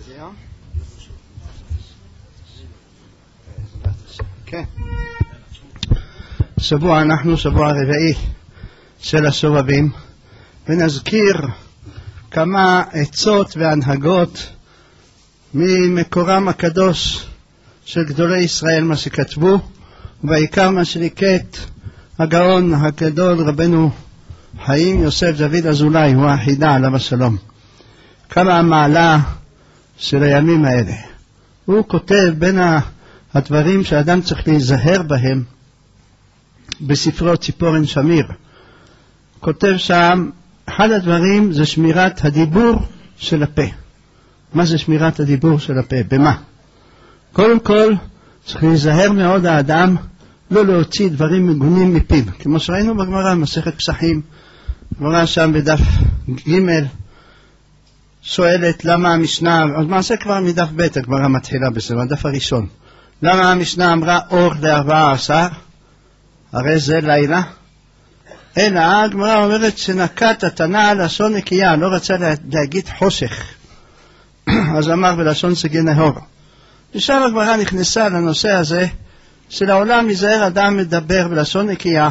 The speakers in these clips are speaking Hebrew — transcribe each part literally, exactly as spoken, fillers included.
כן. שבוע, אנחנו שבוע רביעי של הסובבים, ונזכיר כמה עצות והנהגות ממקורם הקדוש של גדולי ישראל, מה שכתבו, ובעיקר מה שליקט הגאון הגדול רבנו חיים יוסף דוד אזולאי, הוא החידה עליו השלום. כמה המעלה של הימים האלה. הוא כותב בין הדברים שאדם צריך להיזהר בהם בספרו ציפורן שמיר. כותב שם, אחד הדברים זה שמירת הדיבור של הפה. מה זה שמירת הדיבור של הפה? במה? קודם כל צריך להיזהר מאוד האדם לא להוציא דברים מגונים מפיו, כמו שראינו בגמרא מסכת פסחים. גמרא שם בדף ג' שואלת למה המשנה, עוד מעשה כבר מדף ב' הגמרא מתחילה בסדר, הדף הראשון. למה המשנה אמרה אור לארבעה עשר? הרי זה לילה. אלא הגמרא אומרת שנקט התנא לשון נקייה, לא רצה להגיד חושך, אז אמר בלשון סגי נהור. ושם הגמרא נכנסה לנושא הזה שלעולם ייזהר אדם מדבר בלשון נקייה,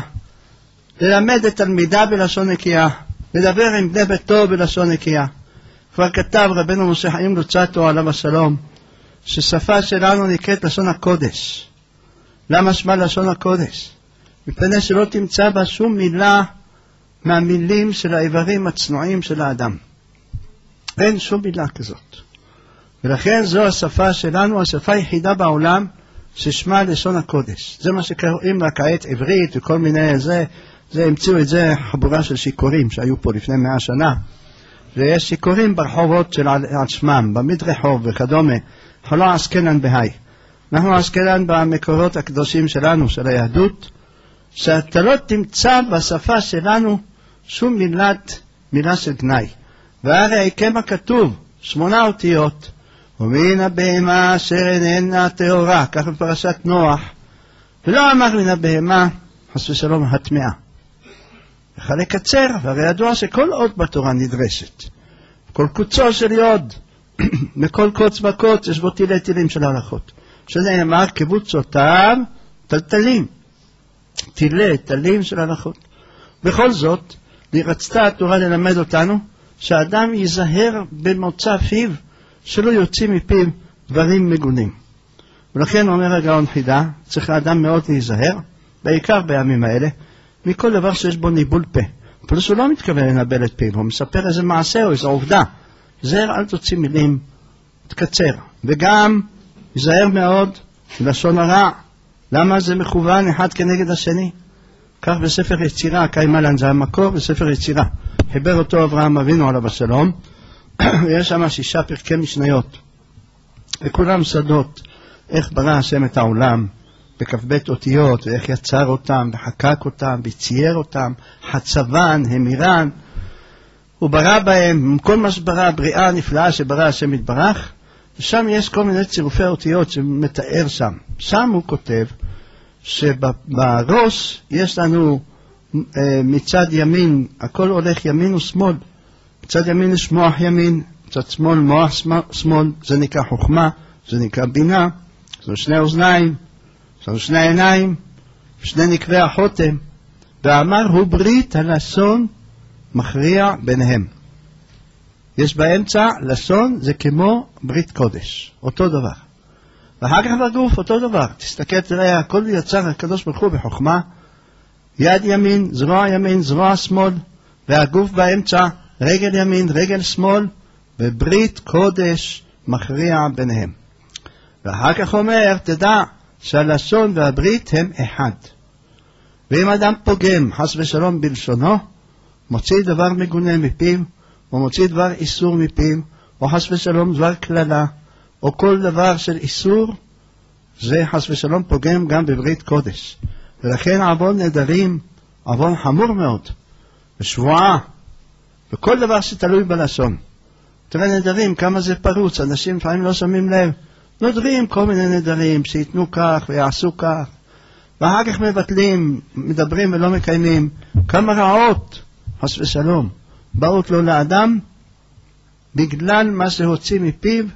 ללמד את תלמידה בלשון נקייה, לדבר עם בני ביתו בלשון נקייה. כבר כתב רבנו משה חיים לוצאטו עליו השלום ששפה שלנו נקראת לשון הקודש. למה שמה לשון הקודש? מפני שלא תמצא בה שום מילה מהמילים של האיברים הצנועים של האדם. אין שום מילה כזאת. ולכן זו השפה שלנו, השפה היחידה בעולם ששמה לשון הקודש. זה מה שקוראים לה כעת עברית וכל מיני זה, זה המציאו את זה חבורה של שיקורים שהיו פה לפני מאה שנה. ויש שיקורים ברחובות של על שמם, במדרחוב וכדומה. אנחנו לא עסקנן בהי. אנחנו עסקנן במקורות הקדושים שלנו, של היהדות, שאתה לא תמצא בשפה שלנו שום מילת, מילה של גנאי. והרי כמה כתוב, שמונה אותיות, ומן הבהמה אשר איננה טהורה, כך בפרשת נוח, ולא אמר מן הבהמה, חס ושלום, הטמאה. איך לקצר, והרי ידוע שכל אות בתורה נדרשת. כל קוצו של יוד, מכל קוץ וקוץ, יש בו תילי תילים של הלכות. שזה אמר, קבוצותיו, טלטלים. תילי, תלים של הלכות. בכל זאת, רצתה התורה ללמד אותנו, שהאדם ייזהר במוצא פיו, שלא יוצאים מפיו דברים מגונים. ולכן אומר הגאון חידה, צריך האדם מאוד להיזהר, בעיקר בימים האלה, מכל דבר שיש בו ניבול פה. פלוס הוא לא מתכוון לנבל את פיו, הוא מספר איזה מעשה או איזו עובדה. זהר, אל תוציא מילים, תקצר. וגם ייזהר מאוד לשון הרע. למה זה מכוון אחד כנגד השני? כך בספר יצירה, קיימלן זה המקור, בספר יצירה. חיבר אותו אברהם אבינו עליו השלום. יש שם שישה פרקי משניות. וכולם סודות, איך ברא השם את העולם, בכ"ב אותיות, ואיך יצר אותם, וחקק אותם, וצייר אותם, חצבן, המירן, הוא ברא בהם, כל מה שברא, בריאה נפלאה שברא השם יתברך, ושם יש כל מיני צירופי אותיות שמתאר שם. שם הוא כותב שבראש יש לנו אה, מצד ימין, הכל הולך ימין ושמאל, מצד ימין יש מוח ימין, מצד שמאל מוח שמאל, זה נקרא חוכמה, זה נקרא בינה, זה שני אוזניים, זה שני עיניים, שני נקבי החותם, ואמר הוא ברית הלשון מכריע ביניהם. יש באמצע לשון, זה כמו ברית קודש, אותו דבר. ואחר כך בגוף אותו דבר, תסתכל תראה, הכל יצר הקדוש ברוך הוא בחוכמה, יד ימין, זרוע ימין, זרוע שמאל, והגוף באמצע, רגל ימין, רגל שמאל, וברית קודש מכריע ביניהם. ואחר כך אומר, תדע שהלשון והברית הם אחד. ואם אדם פוגם, חס ושלום בלשונו, מוציא דבר מגונה מפיו, או מוציא דבר איסור מפיו, או חס ושלום דבר כללה, או כל דבר של איסור, זה חס ושלום פוגם גם בברית קודש. ולכן עוון נדרים, עוון חמור מאוד, ושבועה, וכל דבר שתלוי בלשון. תראה נדרים, כמה זה פרוץ, אנשים לפעמים לא שמים לב, נודרים כל מיני נדרים, שיתנו כך ויעשו כך, ואחר כך מבטלים, מדברים ולא מקיימים, כמה רעות, חס ושלום, באות לו לאדם, בגלל מה שהוציא מפיו,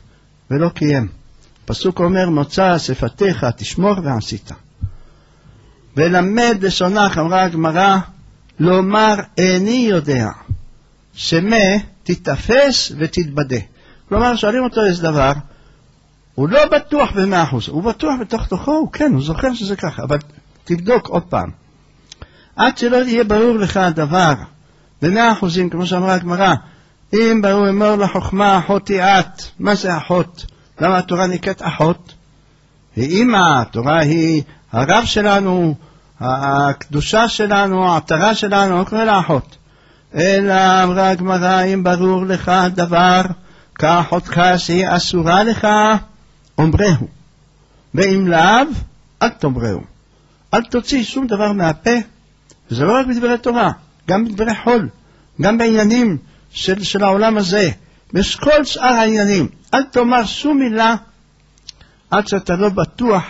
ולא קיים. פסוק אומר, מוצא שפתיך תשמור ועשית. ולמד לשונך, אמרה הגמרא, לומר איני יודע, שמה תתאפס ותתבדה. כלומר, שואלים אותו איזה דבר, הוא לא בטוח במאה אחוז, הוא בטוח בתוך תוכו, הוא כן, הוא זוכר שזה ככה, אבל תבדוק עוד פעם. עד שלא יהיה ברור לך הדבר, במאה אחוזים, כמו שאמרה הגמרא, אם ברור אמור לחוכמה, אחותי את, מה זה אחות? למה התורה נקראת אחות? היא אמא, התורה היא הרב שלנו, הקדושה שלנו, העטרה שלנו, לא קורא לה אחות. אלא אמרה הגמרא, אם ברור לך הדבר, כאחותך שהיא אסורה לך, אומרהו. ואם לאו, אל תאמרהו. אל תוציא שום דבר מהפה, וזה לא רק בדברי תורה, גם בדברי חול, גם בעניינים של, של העולם הזה, בכל שאר העניינים. אל תאמר שום מילה עד שאתה לא בטוח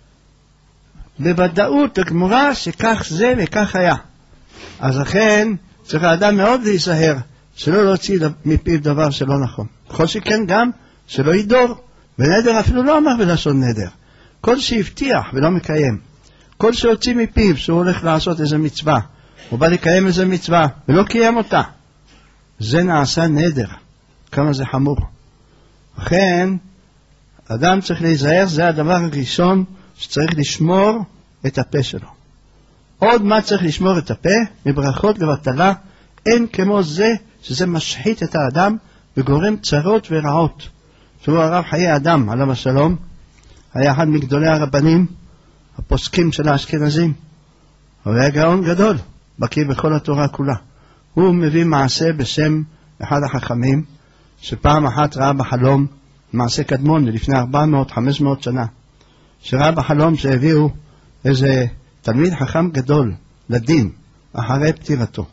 בוודאות הגמורה שכך זה וכך היה. אז לכן צריך האדם מאוד להיזהר שלא להוציא מפיו דבר שלא נכון. בכל שכן גם שלא ידור, ונדר אפילו לא אמר בלשון נדר. כל שהבטיח ולא מקיים, כל שהוציא מפיו שהוא הולך לעשות איזה מצווה, הוא בא לקיים איזה מצווה ולא קיים אותה, זה נעשה נדר. כמה זה חמור. לכן אדם צריך להיזהר, זה הדבר הראשון שצריך לשמור את הפה שלו. עוד מה צריך לשמור את הפה? מברכות לבטלה, אין כמו זה שזה משחית את האדם וגורם צרות ורעות. שהוא הרב חיי אדם עליו השלום, היה אחד מגדולי הרבנים הפוסקים של האשכנזים, הוא היה גאון גדול, בקיא בכל התורה כולה. הוא מביא מעשה בשם אחד החכמים שפעם אחת ראה בחלום, מעשה קדמון לפני ארבע מאות חמש מאות שנה, שראה בחלום שהביאו איזה תלמיד חכם גדול לדין אחרי פטירתו.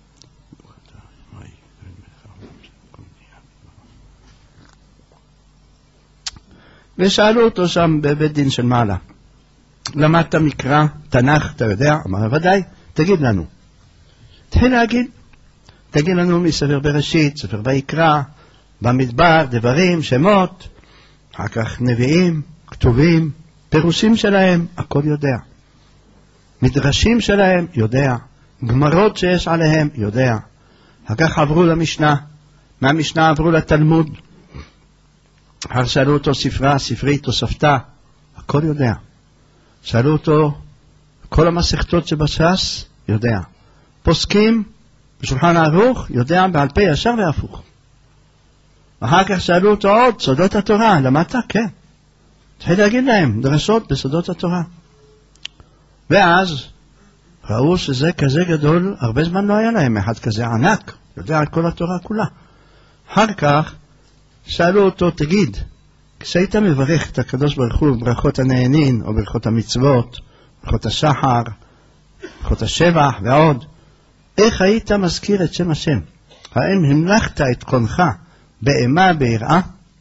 ושאלו אותו שם בבית דין של מעלה, למדת מקרא, תנ"ך, אתה יודע? אמר, ודאי, תגיד לנו. תחיל להגיד, תגיד לנו מספר בראשית, ספר ויקרא, במדבר, דברים, שמות, אחר כך נביאים, כתובים, פירושים שלהם, הכל יודע. מדרשים שלהם, יודע. גמרות שיש עליהם, יודע. אחר כך עברו למשנה, מהמשנה עברו לתלמוד, אחר שאלו אותו ספרה, ספרי, תוספתה, הכל יודע. שאלו אותו, כל המסכתות שבש"ס, יודע. פוסקים, בשולחן ערוך, יודע בעל פה ישר והפוך. אחר כך שאלו אותו עוד, סודות התורה, למדת? כן. תחיל להגיד להם, דרשות בסודות התורה. ואז ראו שזה כזה גדול, הרבה זמן לא היה להם, אחד כזה ענק, יודע על כל התורה כולה. אחר כך שאלו אותו, תגיד, כשהיית מברך את הקדוש ברוך הוא ברכות הנהנין, או ברכות המצוות, ברכות השחר, ברכות השבח ועוד, איך היית מזכיר את שם השם? האם המלכת את קונך באימה ביראה?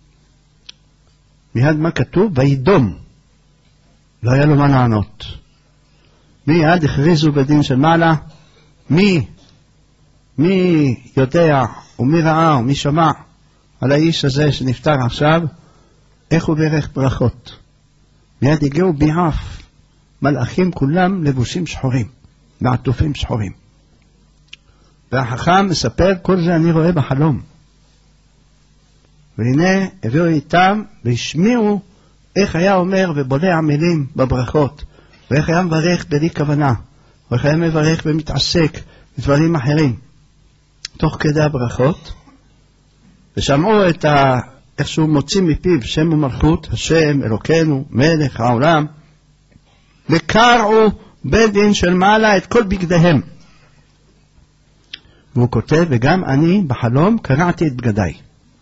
מיד מה כתוב? וידום. לא היה לו מה לענות. מיד הכריזו בדין של מעלה, מי, מי יודע ומי ראה ומי שמע על האיש הזה שנפטר עכשיו, איך הוא ברך ברכות. מיד הגיעו ביעף, מלאכים כולם לבושים שחורים, מעטופים שחורים. והחכם מספר, כל זה אני רואה בחלום. והנה הביאו איתם והשמיעו איך היה אומר ובולע מילים בברכות, ואיך היה מברך בלי כוונה, ואיך היה מברך ומתעסק בדברים אחרים. תוך כדי הברכות, ושמעו את ה... איך שהוא מוציא מפיו שם ומלכות, השם אלוקינו מלך העולם, וקרעו בית דין של מעלה את כל בגדיהם. והוא כותב, וגם אני בחלום קרעתי את בגדיי.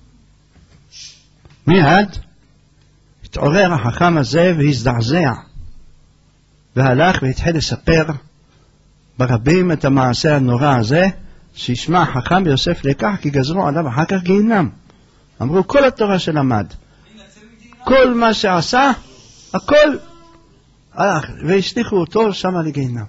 מיד התעורר החכם הזה והזדעזע, והלך והתחיל לספר ברבים את המעשה הנורא הזה, שישמע החכם יוסף לקח, כי גזרו עליו אחר כך גיהינם. אמרו, כל התורה שלמד, כל מה שעשה, הכל, והשליחו אותו שמה לגיהינם.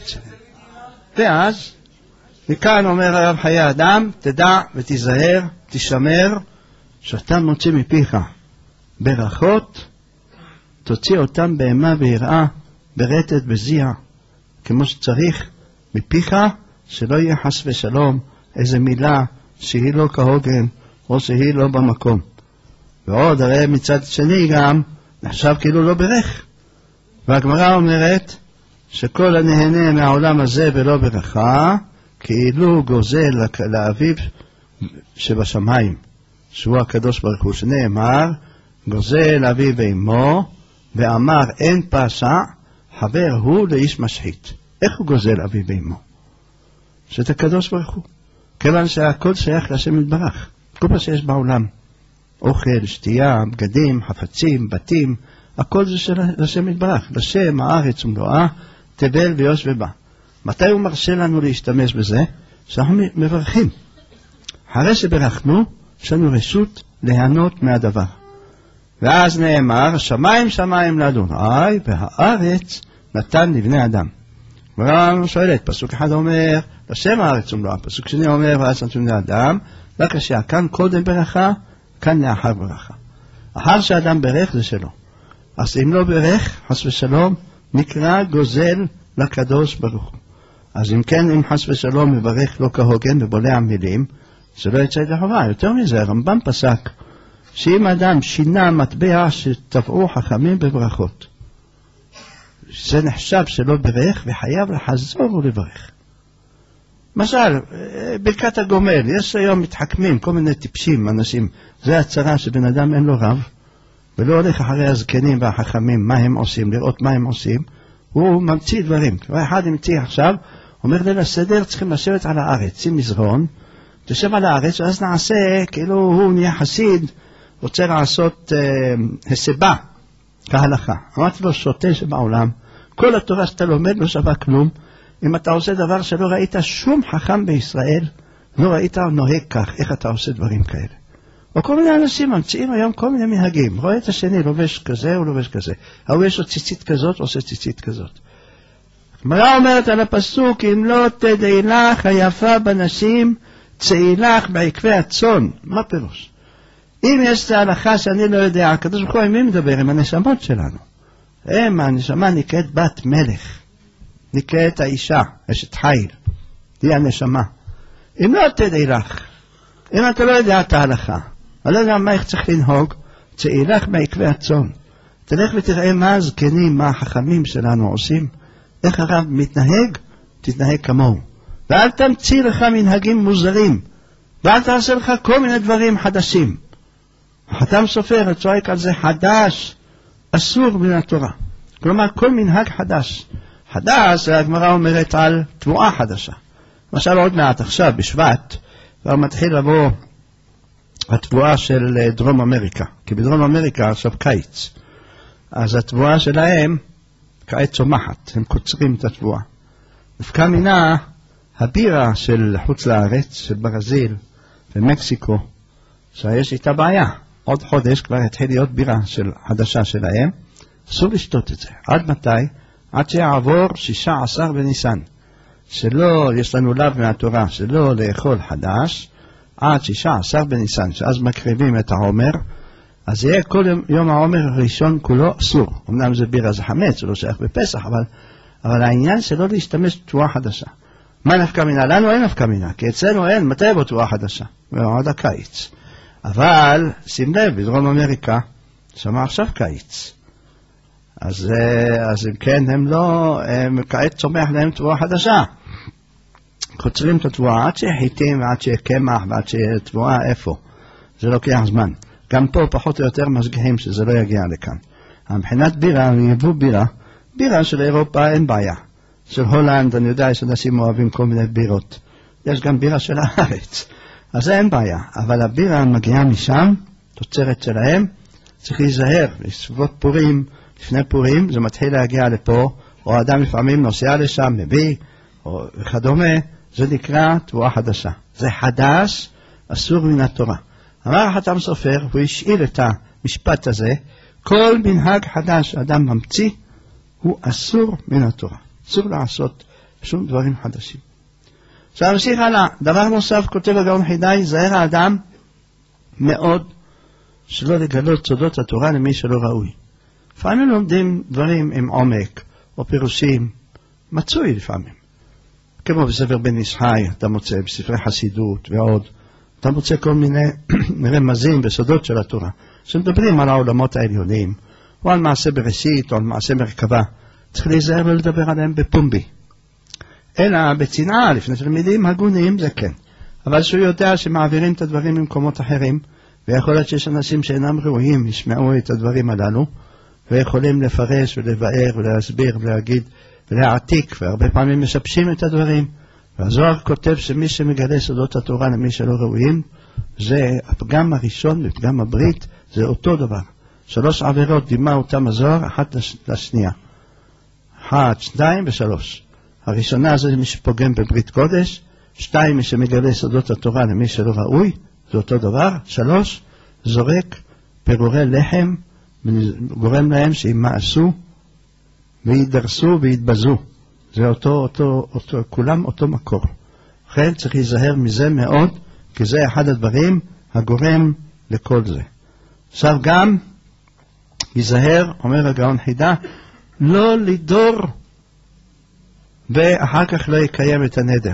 ואז, וכאן אומר הרב חיי אדם, תדע ותיזהר, תשמר, שאתה מוציא מפיך ברכות, תוציא אותם בהמה ויראה, ברטט בזיע, כמו שצריך, מפיך, שלא יהיה חס ושלום איזה מילה שהיא לא כהוגן, או שהיא לא במקום. ועוד, הרי מצד שני גם, נחשב כאילו לא ברך. והגמרא אומרת, שכל הנהנה מהעולם הזה ולא ברכה, כאילו גוזל לאביו שבשמיים, שהוא הקדוש ברוך הוא, שנאמר, גוזל אביו ואמו, ואמר אין פשע, חבר הוא לאיש משחית. איך הוא גוזל אביו ואמו? שזה הקדוש ברוך הוא. כיוון שהכל שייך להשם יתברך. כל מה שיש בעולם, אוכל, שתייה, בגדים, חפצים, בתים, הכל זה של השם יתברך. לשם הארץ ומלואה, תבל ויוש ובא. מתי הוא מרשה לנו להשתמש בזה? שאנחנו מברכים. אחרי שברכנו, יש לנו רשות ליהנות מהדבר. ואז נאמר, שמיים שמיים לאדוני, והארץ נתן לבני אדם. הגמרא שואלת, פסוק אחד אומר, לשם הארץ ומלואה, פסוק שני אומר, והארץ נתן לבני אדם, רק השעה, כאן קודם ברכה, כאן לאחר ברכה. אחר שאדם ברך זה שלו. אז אם לא ברך, חס ושלום, נקרא גוזל לקדוש ברוך הוא. אז אם כן, אם חס ושלום מברך לא כהוגן ובולע מילים, זה לא יצא לחובה. יותר מזה, הרמב"ם פסק, שאם אדם שינה מטבע שטבעו חכמים בברכות, זה נחשב שלא ברך וחייב לחזור ולברך. למשל, ברכת הגומל, יש היום מתחכמים, כל מיני טיפשים, אנשים, זה הצרה שבן אדם אין לו רב, ולא הולך אחרי הזקנים והחכמים, מה הם עושים, לראות מה הם עושים, הוא ממציא דברים. אחד המציא עכשיו, אומר ליל הסדר, צריכים לשבת על הארץ, שים מזרון, תשב על הארץ, ואז נעשה, כאילו הוא נהיה חסיד, רוצה לעשות אה, הסבה, כהלכה. אמרתי לו, שוטה שבעולם, כל התורה שאתה לומד לא שווה כלום, אם אתה עושה דבר שלא ראית שום חכם בישראל, לא ראית נוהג כך, איך אתה עושה דברים כאלה. או כל מיני אנשים ממציאים היום כל מיני מנהגים, רואה את השני, לובש כזה או לובש כזה, ההוא יש לו ציצית כזאת, עושה ציצית כזאת. הגמרא אומרת על הפסוק, אם לא תדעי לך היפה בנשים, צאי לך בעקבי הצאן. מה פירוש? אם יש את ההלכה שאני לא יודע, הקדוש ברוך הוא עם מי מדבר? עם הנשמות שלנו. הם, הנשמה נקראת בת מלך, נקראת האישה, אשת חיל, היא הנשמה. אם לא תדעי לך, אם אתה לא יודע את ההלכה, אני לא יודע מה איך צריך לנהוג, צאי לך בעקבי הצאן. תלך ותראה מה הזקנים, מה החכמים שלנו עושים, איך הרב מתנהג, תתנהג כמוהו. ואל תמציא לך מנהגים מוזרים, ואל תעשה לך כל מיני דברים חדשים. החתם סופר צועק על זה חדש, אסור מן התורה. כלומר, כל מנהג חדש. חדש, הגמרא אומרת על תבואה חדשה. למשל, עוד מעט עכשיו, בשבט, כבר מתחיל לבוא התבואה של דרום אמריקה. כי בדרום אמריקה עכשיו קיץ. אז התבואה שלהם, כעת צומחת, הם קוצרים את התבואה. נפקא מינה, הבירה של חוץ לארץ, של ברזיל ומקסיקו, שיש איתה בעיה. עוד חודש כבר התחיל להיות בירה של חדשה שלהם, אסור לשתות את זה. עד מתי? עד שיעבור שישה עשר בניסן. שלא, יש לנו לאו מהתורה, שלא לאכול חדש, עד שישה עשר בניסן, שאז מקריבים את העומר, אז יהיה כל יום, יום העומר הראשון כולו אסור. אמנם זה בירה זה חמץ, זה לא שייך בפסח, אבל, אבל העניין שלא להשתמש בתבואה חדשה. מה נפקא מינה? לנו אין נפקא מינה, כי אצלנו אין, מתי בו תבואה חדשה? בעוד הקיץ. אבל, שים לב, בדרום אמריקה, שמה עכשיו קיץ. אז, אז אם כן, הם לא, הם כעת צומח להם תבואה חדשה. קוצרים את התבואה עד שיהיה חיטים, ועד שיהיה קמח, ועד שיהיה תבואה איפה. זה לוקח זמן. גם פה פחות או יותר משגיחים שזה לא יגיע לכאן. מבחינת בירה, יבוא בירה, בירה של אירופה אין בעיה. של הולנד, אני יודע שאנשים אוהבים כל מיני בירות. יש גם בירה של הארץ. אז זה אין בעיה. אבל הבירה מגיעה משם, תוצרת שלהם, צריך להיזהר. לסביבות פורים, לפני פורים, זה מתחיל להגיע לפה, או אדם לפעמים נוסע לשם, מביא, או וכדומה, זה נקרא תבואה חדשה. זה חדש, אסור מן התורה. אמר החתם סופר, הוא השאיל את המשפט הזה, כל מנהג חדש אדם ממציא, הוא אסור מן התורה. אסור לעשות שום דברים חדשים. עכשיו נמשיך הלאה. דבר נוסף, כותב הגאון חידאי, זהר האדם מאוד שלא לגלות סודות התורה למי שלא ראוי. לפעמים לומדים דברים עם עומק, או פירושים, מצוי לפעמים. כמו בספר בן איש חי, אתה מוצא בספרי חסידות ועוד, אתה מוצא כל מיני רמזים בסודות של התורה, שמדברים על העולמות העליונים, או על מעשה בראשית, או על מעשה מרכבה. צריך להיזהר ולדבר עליהם בפומבי. אלא בצנעה, לפני תלמידים הגונים, זה כן. אבל שהוא יודע שמעבירים את הדברים למקומות אחרים, ויכול להיות שיש אנשים שאינם ראויים, ישמעו את הדברים הללו, ויכולים לפרש ולבאר ולהסביר ולהגיד ולהעתיק, והרבה פעמים משבשים את הדברים. והזוהר כותב שמי שמגלה סודות התורה למי שלא ראויים, זה הפגם הראשון בפגם הברית, זה אותו דבר. שלוש עבירות דימה אותם הזוהר, אחת לשנייה. אחת, שתיים ושלוש. הראשונה זה מי שפוגם בברית קודש, שתיים מי שמגלה סודות התורה למי שלא ראוי, זה אותו דבר. שלוש, זורק פירורי לחם, גורם להם שימאסו וידרסו ויתבזו. זה אותו, אותו, אותו, כולם אותו מקור. לכן צריך להיזהר מזה מאוד, כי זה אחד הדברים הגורם לכל זה. עכשיו גם, להיזהר, אומר הגאון חידה, לא לדור ואחר כך לא יקיים את הנדר.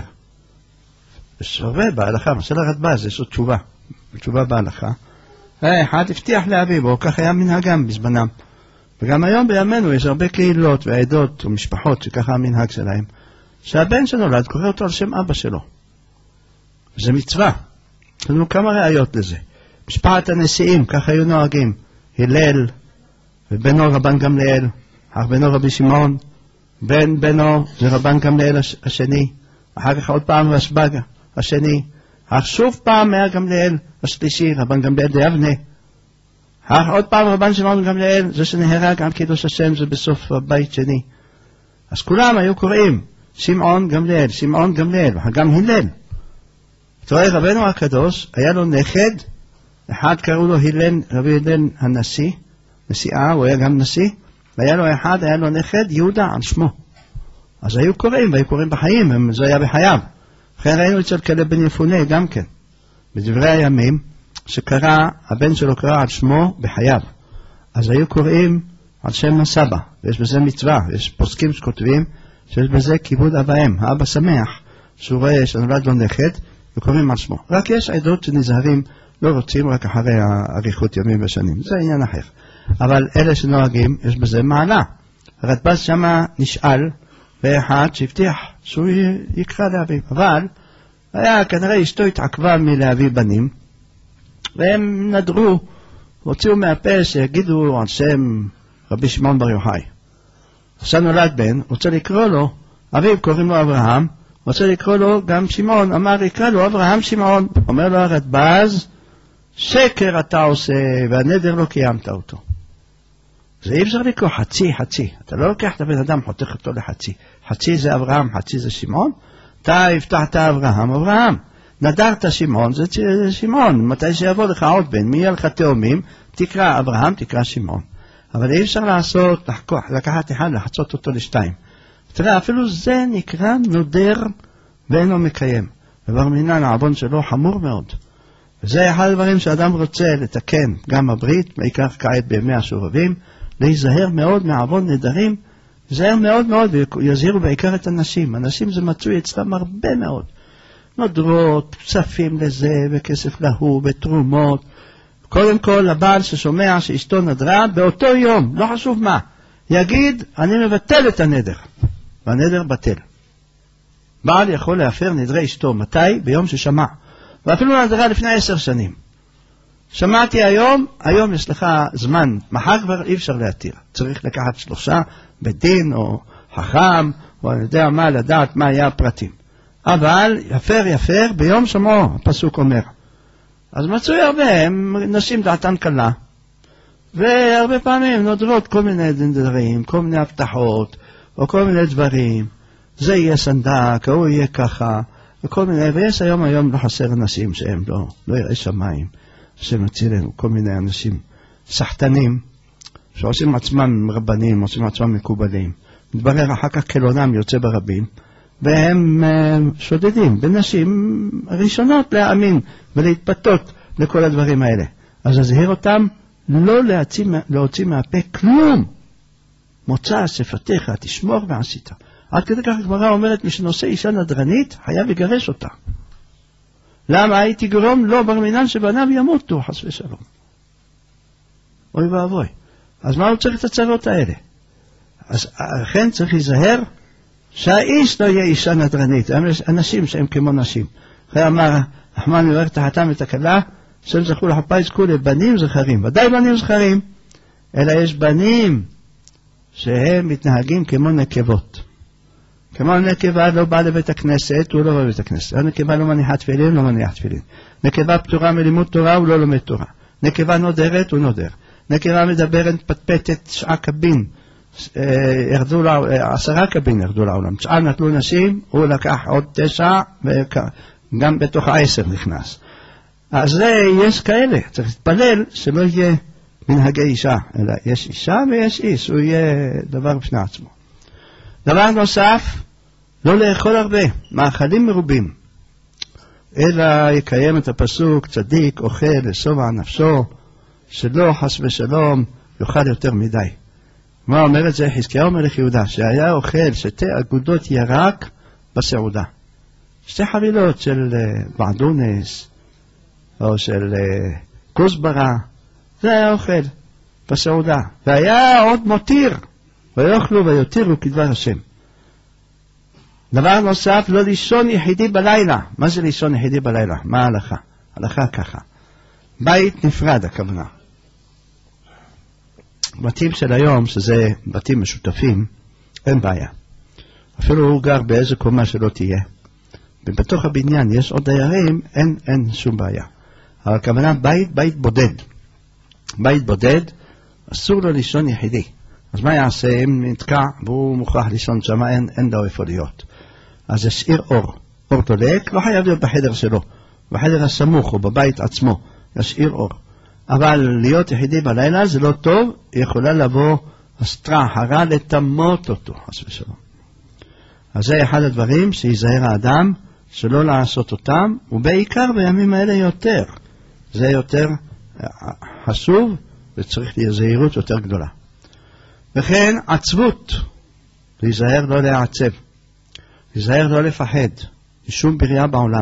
ושווה בהלכה, מסל הרדב"ז, יש לו תשובה, תשובה בהלכה. אחד הבטיח לאביו, כך היה מנהגם בזמנם. וגם היום בימינו יש הרבה קהילות ועדות ומשפחות שככה המנהג שלהם, שהבן שנולד קורא אותו על שם אבא שלו. וזה מצווה. יש לנו כמה ראיות לזה. משפחת הנשיאים, ככה היו נוהגים. הלל ובנו רבן גמליאל, אח בנו רבי שמעון, בן בנו זה רבן גמליאל השני, אחר כך עוד פעם רשב"ג השני, אך שוב פעם היה גמליאל השלישי, רבן גמליאל דיבנה, אך עוד פעם רבן שמעון גמליאל, זה שנהרג על קידוש השם, זה בסוף הבית שני. אז כולם היו קוראים שמעון גמליאל, שמעון גמליאל, וגם הלל. תראה, רבנו הקדוש, היה לו נכד, אחד קראו לו הלל, רבי הלל הנשיא, נשיאה, הוא היה גם נשיא, והיה לו אחד, היה לו נכד, יהודה על שמו. אז היו קוראים, והיו קוראים בחיים, זה היה בחייו. לכן ראינו אצל כלב בן יפונה גם כן, בדברי הימים, שקרא, הבן שלו קרא על שמו בחייו. אז היו קוראים על שם הסבא, ויש בזה מצווה, יש פוסקים שכותבים, שיש בזה כיבוד אב ואם, האבא שמח, שהוא רואה שנולד לו נכד, וקוראים על שמו. רק יש עדות שנזהרים, לא רוצים רק אחרי האריכות ימים ושנים, זה עניין אחר. אבל אלה שנוהגים, יש בזה מעלה. הרדב"ז שמה נשאל, ואחד שהבטיח שהוא יקרא לאביו. אבל היה כנראה אשתו התעכבה מלהביא בנים, והם נדרו, הוציאו מהפה שיגידו על שם רבי שמעון בר יוחאי. עכשיו נולד בן, רוצה לקרוא לו, אביו קוראים לו אברהם, רוצה לקרוא לו גם שמעון, אמר יקרא לו אברהם שמעון. אומר לו הרדב"ז, שקר אתה עושה, והנדר לא קיימת אותו. זה אי אפשר לקרוא חצי חצי, אתה לא לוקח את הבן אדם, חותך אותו לחצי, חצי זה אברהם, חצי זה שמעון. אתה הבטחת אברהם, אברהם, נדרת שמעון, זה שמעון, מתי שיבוא לך עוד בן, מי יהיה לך תאומים, תקרא אברהם, תקרא שמעון. אבל אי אפשר לעשות, לחכוח, לקחת אחד, לחצות אותו לשתיים. תראה, אפילו זה נקרא נודר ואינו מקיים. דבר מינן, העוון שלו חמור מאוד. וזה אחד הדברים שאדם רוצה לתקן, גם הברית, בעיקר כעת בימי השובבים, להיזהר מאוד מעוון נדרים, להיזהר מאוד מאוד, ויזהירו בעיקר את הנשים. הנשים זה מצוי אצלם הרבה מאוד. נודרות, כספים לזה, וכסף להוא, ותרומות. קודם כל, הבעל ששומע שאשתו נדרה, באותו יום, לא חשוב מה, יגיד, אני מבטל את הנדר. והנדר בטל. בעל יכול להפר נדרי אשתו. מתי? ביום ששמע. ואפילו נדרה לפני עשר שנים. שמעתי היום, היום יש לך זמן, מחר כבר אי אפשר להתיר. צריך לקחת שלושה, בדין או חכם, או אני יודע מה, לדעת מה היה הפרטים. אבל יפר יפר, ביום שמעו, הפסוק אומר. אז מצוי הרבה, הם נשים דעתן קלה. והרבה פעמים נודרות כל מיני דברים, כל מיני הבטחות, או כל מיני דברים. זה יהיה סנדק, או יהיה ככה, וכל מיני, ויש היום היום לא חסר אנשים שהם לא, לא יראי שמיים, שמצילים, כל מיני אנשים סחטנים, שעושים עצמם רבנים, עושים עצמם מקובלים. מתברר אחר כך קלונם יוצא ברבים, והם uh, שודדים בנשים ראשונות להאמין ולהתפתות לכל הדברים האלה. אז אזהיר אותם לא להוציא, להוציא מהפה כלום. מוצא שפתיך, תשמור ועשית. עד כדי כך הגמרא אומרת, מי שנושא אישה נדרנית, חייב לגרש אותה. למה? הייתי גרום לו בר מינן שבניו ימותו, חס ושלום. אוי ואבוי. אז מה הוא צריך את הצרות האלה? אז לכן צריך להיזהר שהאיש לא יהיה אישה נדרנית. אנשים שהם כמו נשים. אחרי אמר, החמן מברך את החתם ואת הכלה, שהם זכו לחפה יזכו לבנים זכרים. ודאי בנים זכרים, אלא יש בנים שהם מתנהגים כמו נקבות. כמו נקבה לא באה לבית הכנסת, הוא לא בא לבית הכנסת. נקבה לא מניחה תפילין, לא מניחה תפילין. נקבה פטורה מלימוד תורה, הוא לא לומד תורה. נקבה נודרת, הוא נודר. נקבה מדברת, פטפטת, שעה קבין. ירדו לה, עשרה קבין ירדו לעולם. תשעה נטלו נשים, הוא לקח עוד תשע, וגם בתוך העשר נכנס. אז יש כאלה, צריך להתפלל שלא יהיה מנהגי אישה, אלא יש אישה ויש איש, הוא יהיה דבר בפני עצמו. דבר נוסף, לא לאכול הרבה, מאכלים מרובים, אלא יקיים את הפסוק, צדיק אוכל לשובע נפשו, שלא חס ושלום יאכל יותר מדי. מה אומר את זה? חזקיהו מלך יהודה, שהיה אוכל שתי אגודות ירק בסעודה. שתי חבילות של בעדונס, או של כוסברה, זה היה אוכל בסעודה. והיה עוד מותיר, ויאכלו ויותירו כדבר השם. דבר נוסף, לא לישון יחידי בלילה. מה זה לישון יחידי בלילה? מה ההלכה? ההלכה ככה. בית נפרד הכוונה. בתים של היום, שזה בתים משותפים, אין בעיה. אפילו הוא גר באיזה קומה שלא תהיה. ובתוך הבניין יש עוד דיירים, אין, אין שום בעיה. אבל הכוונה בית, בית בודד. בית בודד, אסור לו לישון יחידי. אז מה יעשה אם נתקע והוא מוכרח לישון שם, אין, אין לו איפה להיות. אז ישאיר אור. אור דולק, לא חייב להיות בחדר שלו. בחדר הסמוך או בבית עצמו, ישאיר אור. אבל להיות יחידי בלילה זה לא טוב, יכולה לבוא הסטרה, הרע לתמות אותו, חס ושלום. אז זה אחד הדברים שיזהר האדם שלא לעשות אותם, ובעיקר בימים האלה יותר. זה יותר חשוב וצריך להיות זהירות יותר גדולה. וכן עצבות, להיזהר לא להעצב, להיזהר לא לפחד משום בריאה בעולם,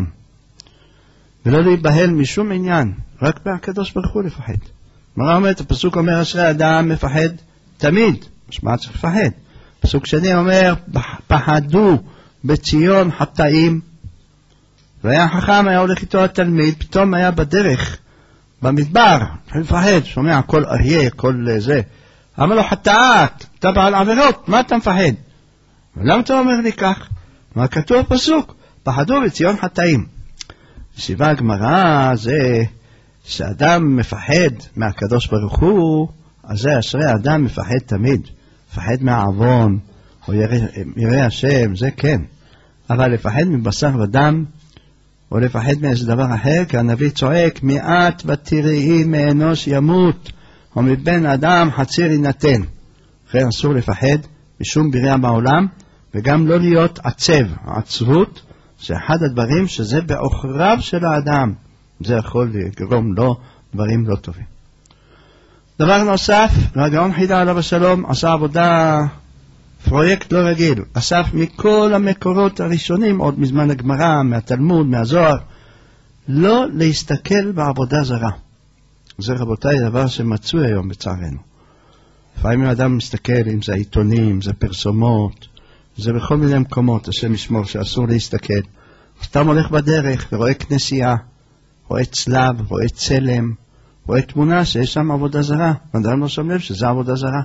ולא להיבהל משום עניין, רק מהקדוש ברוך הוא לפחד. מה אומרת? הפסוק אומר, אשרי אדם מפחד תמיד, משמע צריך לפחד. פסוק שני אומר, פחדו בציון חטאים, והיה חכם, היה הולך איתו התלמיד, פתאום היה בדרך, במדבר, מפחד, שומע כל אריה, כל זה. אמר לו, חטאת, אתה בעל עבירות, מה אתה מפחד? ולמה אתה אומר לי כך? מה כתוב פסוק? פחדו בציון חטאים. סיבה הגמרא זה שאדם מפחד מהקדוש ברוך הוא, אז זה אשרי אדם מפחד תמיד. מפחד מהעוון, או ירא, ירא השם, זה כן. אבל לפחד מבשר ודם, או לפחד מאיזה דבר אחר, כי הנביא צועק, מעט ותראי מאנוש ימות, או מבן אדם חציר ינתן. לכן אסור לפחד משום בריאה בעולם, וגם לא להיות עצב. העצבות זה אחד הדברים שזה בעוכריו של האדם. זה יכול לגרום לו דברים לא טובים. דבר נוסף, הגאון חידא עליו השלום עשה עבודה, פרויקט לא רגיל. אסף מכל המקורות הראשונים, עוד מזמן הגמרא, מהתלמוד, מהזוהר, לא להסתכל בעבודה זרה. זה רבותיי דבר שמצוי היום בצערנו. לפעמים האדם מסתכל, אם זה עיתונים, אם זה פרסומות, זה בכל מיני מקומות, השם ישמור שאסור להסתכל. סתם הולך בדרך ורואה כנסייה, רואה צלב, רואה צלם, רואה תמונה שיש שם עבודה זרה. אדם לא שם לב שזה עבודה זרה.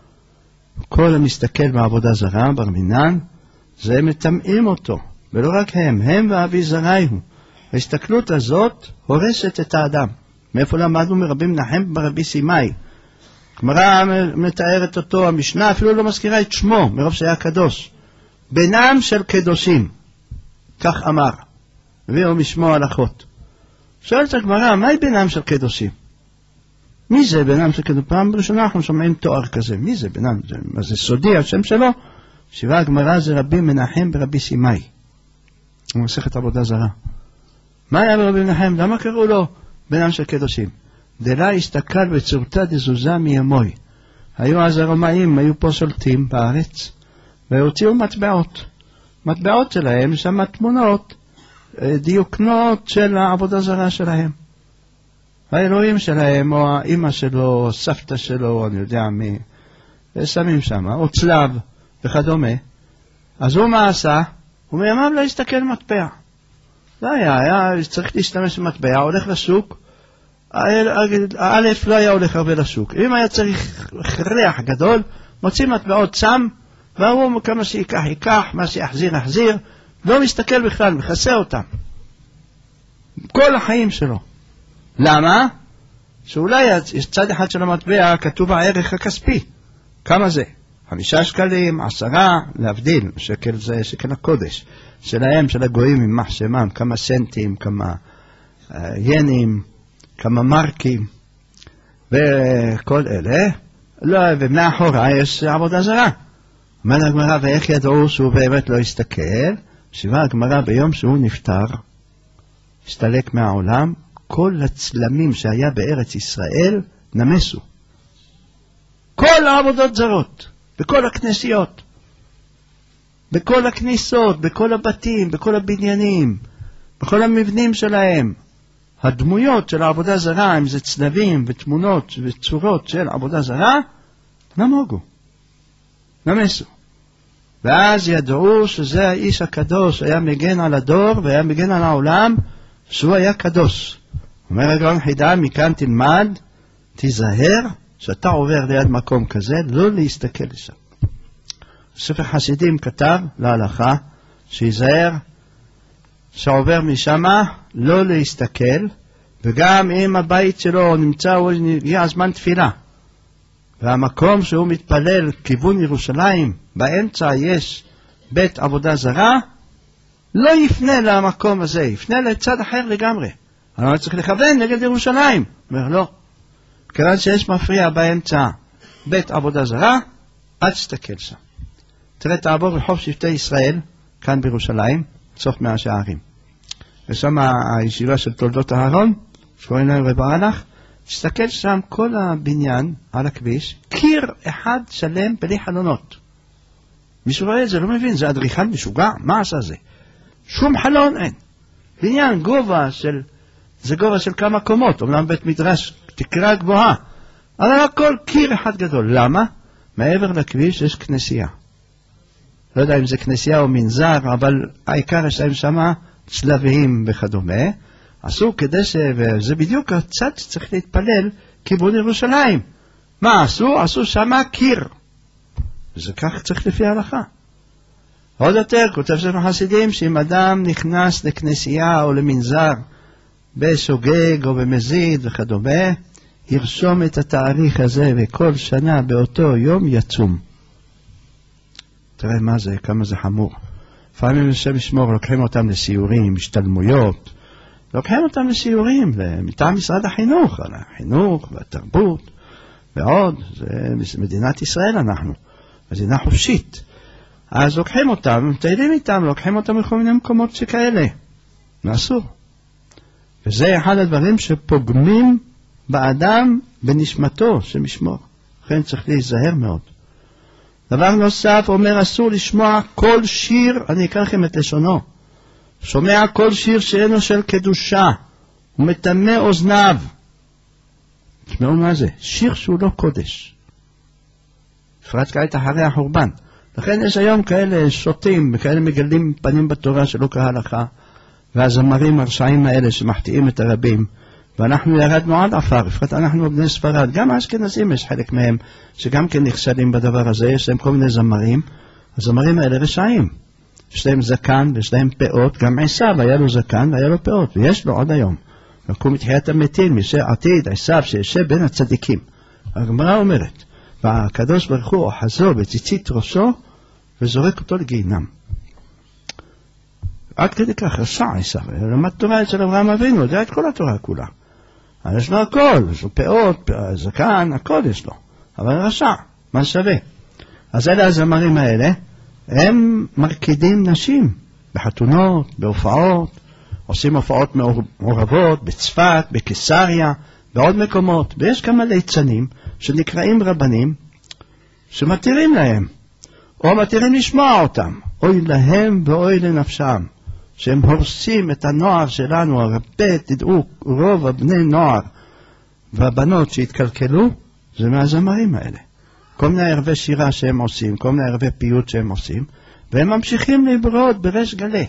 כל המסתכל בעבודה זרה, בר מינן, זה מטמאים אותו. ולא רק הם, הם ואבי זרעי הוא. ההסתכלות הזאת הורסת את האדם. מאיפה למדנו מרבי מנחם ברבי סימאי? גמרא מתארת אותו, המשנה אפילו לא מזכירה את שמו, מרוב שהיה קדוש. בינם של קדושים, כך אמר, הביאו משמו הלכות. שואלת הגמרא, מהי בינם של קדושים? מי זה בינם של קדושים? פעם ראשונה אנחנו שומעים תואר כזה, מי זה בינם? זה, מה זה סודי, השם שלו? שיבה הגמרא זה רבי מנחם ברבי סימאי. הוא מסכת עבודה זרה. מה היה ברבי מנחם? למה קראו לו בינם של קדושים? דלה הסתכל בצורתה דזוזה מימוי. היו אז הרומאים, היו פה שולטים בארץ, והוציאו מטבעות. מטבעות שלהם, שם תמונות, דיוקנות של העבודה זרה שלהם. האלוהים שלהם, או האמא שלו, או סבתא שלו, או אני יודע מי, ושמים שם, או צלב, וכדומה. אז הוא מה עשה? הוא מימיו לא הסתכל מטבע. לא היה, היה צריך להשתמש במטבע, הולך לשוק, א' לא היה הולך הרבה לשוק. אם היה צריך ריח גדול, מוצאים מטבעות שם, והוא כמה שיקח, ייקח, מה שיחזיר, יחזיר, לא מסתכל בכלל, מכסה אותם. כל החיים שלו. למה? שאולי יש צד אחד של המטבע, כתוב הערך הכספי. כמה זה? חמישה שקלים, עשרה, להבדיל, שקל זה שקל הקודש. שלהם, של הגויים עם מחשמם, כמה סנטים, כמה uh, ינים, כמה מרקים, וכל אלה. לא, ומאחורה יש עבודה זרה. אומר הגמרא, ואיך ידעו שהוא באמת לא הסתכל? שיבה הגמרא ביום שהוא נפטר, הסתלק מהעולם, כל הצלמים שהיה בארץ ישראל נמסו. כל העבודות זרות, בכל הכנסיות, בכל הכניסות, בכל הבתים, בכל הבניינים, בכל המבנים שלהם, הדמויות של העבודה זרה, אם זה צלבים ותמונות וצורות של עבודה זרה, נמוגו, נמסו. ואז ידעו שזה האיש הקדוש, היה מגן על הדור והיה מגן על העולם, שהוא היה קדוש. אומר הגאון חידא, מכאן תלמד, תיזהר, שאתה עובר ליד מקום כזה, לא להסתכל לשם. ספר חסידים כתב להלכה, שיזהר, שעובר משם, לא להסתכל, וגם אם הבית שלו נמצא, הוא יגיע הזמן תפילה. והמקום שהוא מתפלל, כיוון ירושלים, באמצע יש בית עבודה זרה, לא יפנה למקום הזה, יפנה לצד אחר לגמרי. אני צריך לכוון נגד ירושלים. אומר, לא. כיוון שיש מפריע באמצע בית עבודה זרה, אל תסתכל שם. תראה, תעבור רחוב שבטי ישראל, כאן בירושלים, סוף מאה שערים. ושם הישיבה של תולדות אהרון, שקוראים להם רב ארנך, תסתכל שם כל הבניין על הכביש, קיר אחד שלם בלי חלונות. מישהו רואה את זה, לא מבין, זה אדריכל משוגע, מה עשה זה? שום חלון אין. בניין גובה של, זה גובה של כמה קומות, אומנם בית מדרש תקרה גבוהה, אבל הכל קיר אחד גדול. למה? מעבר לכביש יש כנסייה. לא יודע אם זה כנסייה או מנזר, אבל העיקר יש להם שמה צלבים וכדומה. עשו כדי ש... וזה בדיוק הצד שצריך להתפלל כיוון ירושלים. מה עשו? עשו שמה קיר. וזה כך צריך לפי ההלכה. עוד יותר, כותב ספר חסידים, שאם אדם נכנס לכנסייה או למנזר בשוגג או במזיד וכדומה, ירשום את התאריך הזה וכל שנה באותו יום יצום. תראה מה זה, כמה זה חמור. לפעמים השם ישמור, לוקחים אותם לסיורים, השתלמויות, לוקחים אותם לסיורים, מטעם משרד החינוך, על החינוך והתרבות ועוד, זה מדינת ישראל אנחנו, מדינה חופשית. אז לוקחים אותם, מטיילים איתם, לוקחים אותם לכל מיני מקומות שכאלה. נאסור. וזה אחד הדברים שפוגמים באדם בנשמתו, שמשמור. לכן צריך להיזהר מאוד. דבר נוסף, אומר, אסור לשמוע כל שיר, אני אקרא לכם את לשונו, שומע כל שיר שאינו של קדושה, ומטמא אוזניו. תשמעו מה זה? שיר שהוא לא קודש. בפרט כעת אחרי החורבן. לכן יש היום כאלה שוטים, וכאלה מגלים פנים בתורה שלא כהלכה, והזמרים הרשעים האלה שמחטיאים את הרבים, ואנחנו ירדנו עד עפר, בפרט אנחנו בני ספרד, גם האשכנזים יש חלק מהם, שגם כן נכשלים בדבר הזה, יש להם כל מיני זמרים, הזמרים האלה רשעים, יש להם זקן, יש להם פאות, גם עשיו היה לו זקן והיה לו פאות, ויש לו עד היום, לקום מתחיית המתים, יש עתיד, עשיו שישב בין הצדיקים, הגמרא אומרת, והקדוש ברוך הוא אוחזו בציצית ראשו, וזורק אותו לגיהינם. עד כדי כך, רשע עשיו, למד תורה אצל אברהם אבינו, יודע את כל התורה כולה. אבל יש לו הכל, יש לו פאות, זקן, הכל יש לו. אבל רשע, מה שווה? אז אלה הזמרים האלה, הם מרקידים נשים, בחתונות, בהופעות, עושים הופעות מעורבות, בצפת, בקיסריה, בעוד מקומות, ויש כמה ליצנים שנקראים רבנים שמתירים להם, או מתירים לשמוע אותם, אוי להם ואוי לנפשם, שהם הורסים את הנוער שלנו. הרבה, תדעו, רוב הבני נוער והבנות שהתקלקלו, זה מהזמרים האלה. כל מיני ערבי שירה שהם עושים, כל מיני ערבי פיוט שהם עושים, והם ממשיכים לברוד בריש גלי.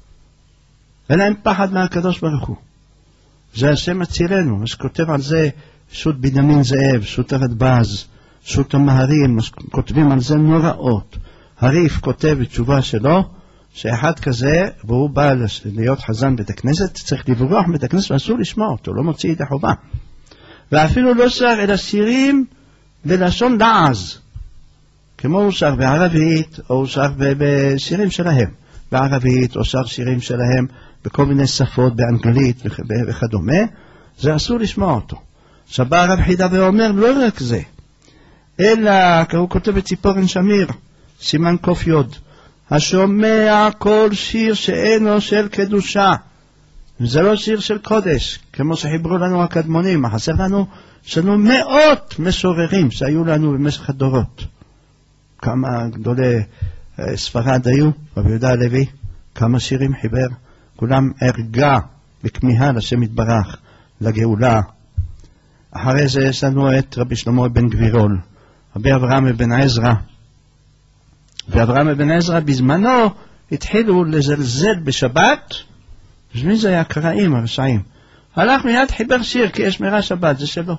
אין להם פחד מהקדוש ברוך הוא. זה השם הצילנו, מה שכותב על זה שו"ת בנימין זאב, שו"ת הרדב"ז, שו"ת המהרים, כותבים על זה נוראות. הריף כותב בתשובה שלו, שאחד כזה, והוא בא להיות חזן בית הכנסת, צריך לברוח מבית הכנסת ואסור לשמוע אותו, לא מוציא ידי חובה. ואפילו לא שר אלא שירים בלשון לעז, כמו הוא שר בערבית, או הוא שר בשירים שלהם, בערבית, או שר שירים שלהם בכל מיני שפות, באנגלית וכדומה, זה אסור לשמוע אותו. שבא הרב חידה ואומר, לא רק זה, אלא, הוא כותב בציפורן שמיר, סימן קוף יוד, השומע כל שיר שאינו של קדושה, זה לא שיר של קודש, כמו שחיברו לנו הקדמונים, חסר לנו, יש לנו מאות משוררים שהיו לנו במשך הדורות. כמה גדולי ספרד היו, רבי יהודה הלוי, כמה שירים חיבר, כולם ערגה בכמיהה לשם יתברך, לגאולה. אחרי זה יש לנו את רבי שלמה בן גבירול, רבי אברהם בן עזרא, ואברהם בן עזרא בזמנו התחילו לזלזל בשבת, ומי זה היה קראים הרשעים. הלך מיד חיבר שיר כי יש מראה שבת, זה שלו.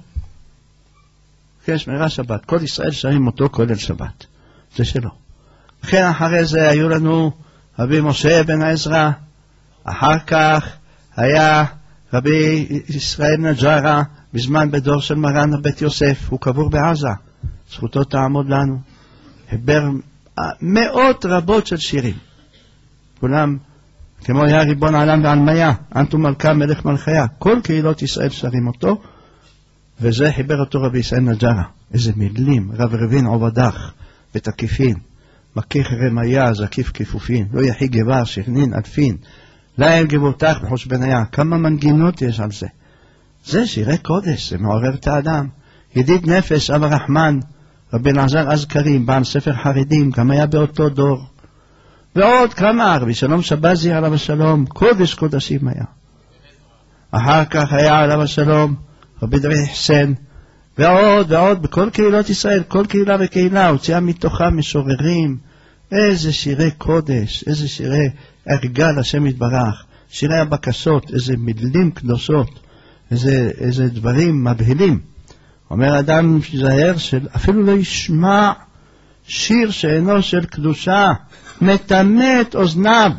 כי יש מראה שבת, כל ישראל שרים אותו כולל שבת, זה שלו. לכן אחרי זה היו לנו רבי משה בן עזרא, אחר כך היה רבי ישראל נג'רה, בזמן בדור של מרן הבית יוסף, הוא קבור בעזה, זכותו תעמוד לנו. חיבר מאות רבות של שירים, כולם כמו היה ריבון העולם ועלמיה, אנטו מלכה מלך מלכיה, כל קהילות ישראל שרים אותו, וזה חיבר אותו רבי ישראל נג'רה. איזה מילים, רב רבין עובדך ותקיפין, מקיך רמיה זקיף כיפופין, לא יחי גבר שכנין אלפין, להם גבותך בחוש בניה. כמה מנגינות יש על זה. זה שירי קודש, זה מעורר את האדם. ידיד נפש אב הרחמן, רבי אלעזר אזכרים, בעל ספר חרדים, גם היה באותו דור. ועוד כמה, רבי שלום שבזי עליו השלום, קודש קודשים היה. אחר כך היה עליו השלום, רבי דרי חסן, ועוד ועוד, בכל קהילות ישראל, כל קהילה וקהילה, הוציאה מתוכם משוררים, איזה שירי קודש, איזה שירי ערגה לשם יתברך, שירי הבקשות, איזה מילים קדושות, איזה, איזה דברים מבהילים. אומר אדם זהר שאפילו לא ישמע שיר שאינו של קדושה, מטמא את אוזניו,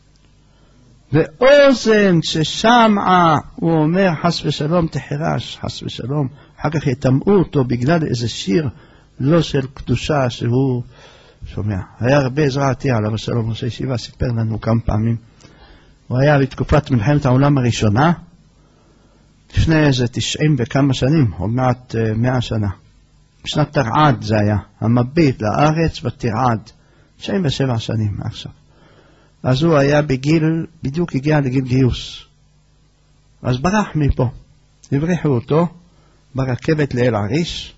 ואוזן ששמעה, הוא אומר חס ושלום תחרש, חס ושלום, אחר כך יטמאו אותו בגלל איזה שיר לא של קדושה שהוא שומע. היה הרבה עזרא עטיה עליו השלום, ראש הישיבה סיפר לנו כמה פעמים, הוא היה בתקופת מלחמת העולם הראשונה, לפני איזה תשעים וכמה שנים, עוד מעט מאה שנה, בשנת תרעד זה היה, המביט לארץ בתרעד, תשעים ושבע שנים עכשיו. אז הוא היה בגיל, בדיוק הגיע לגיל גיוס. אז ברח מפה, הבריחו אותו ברכבת לאל עריש,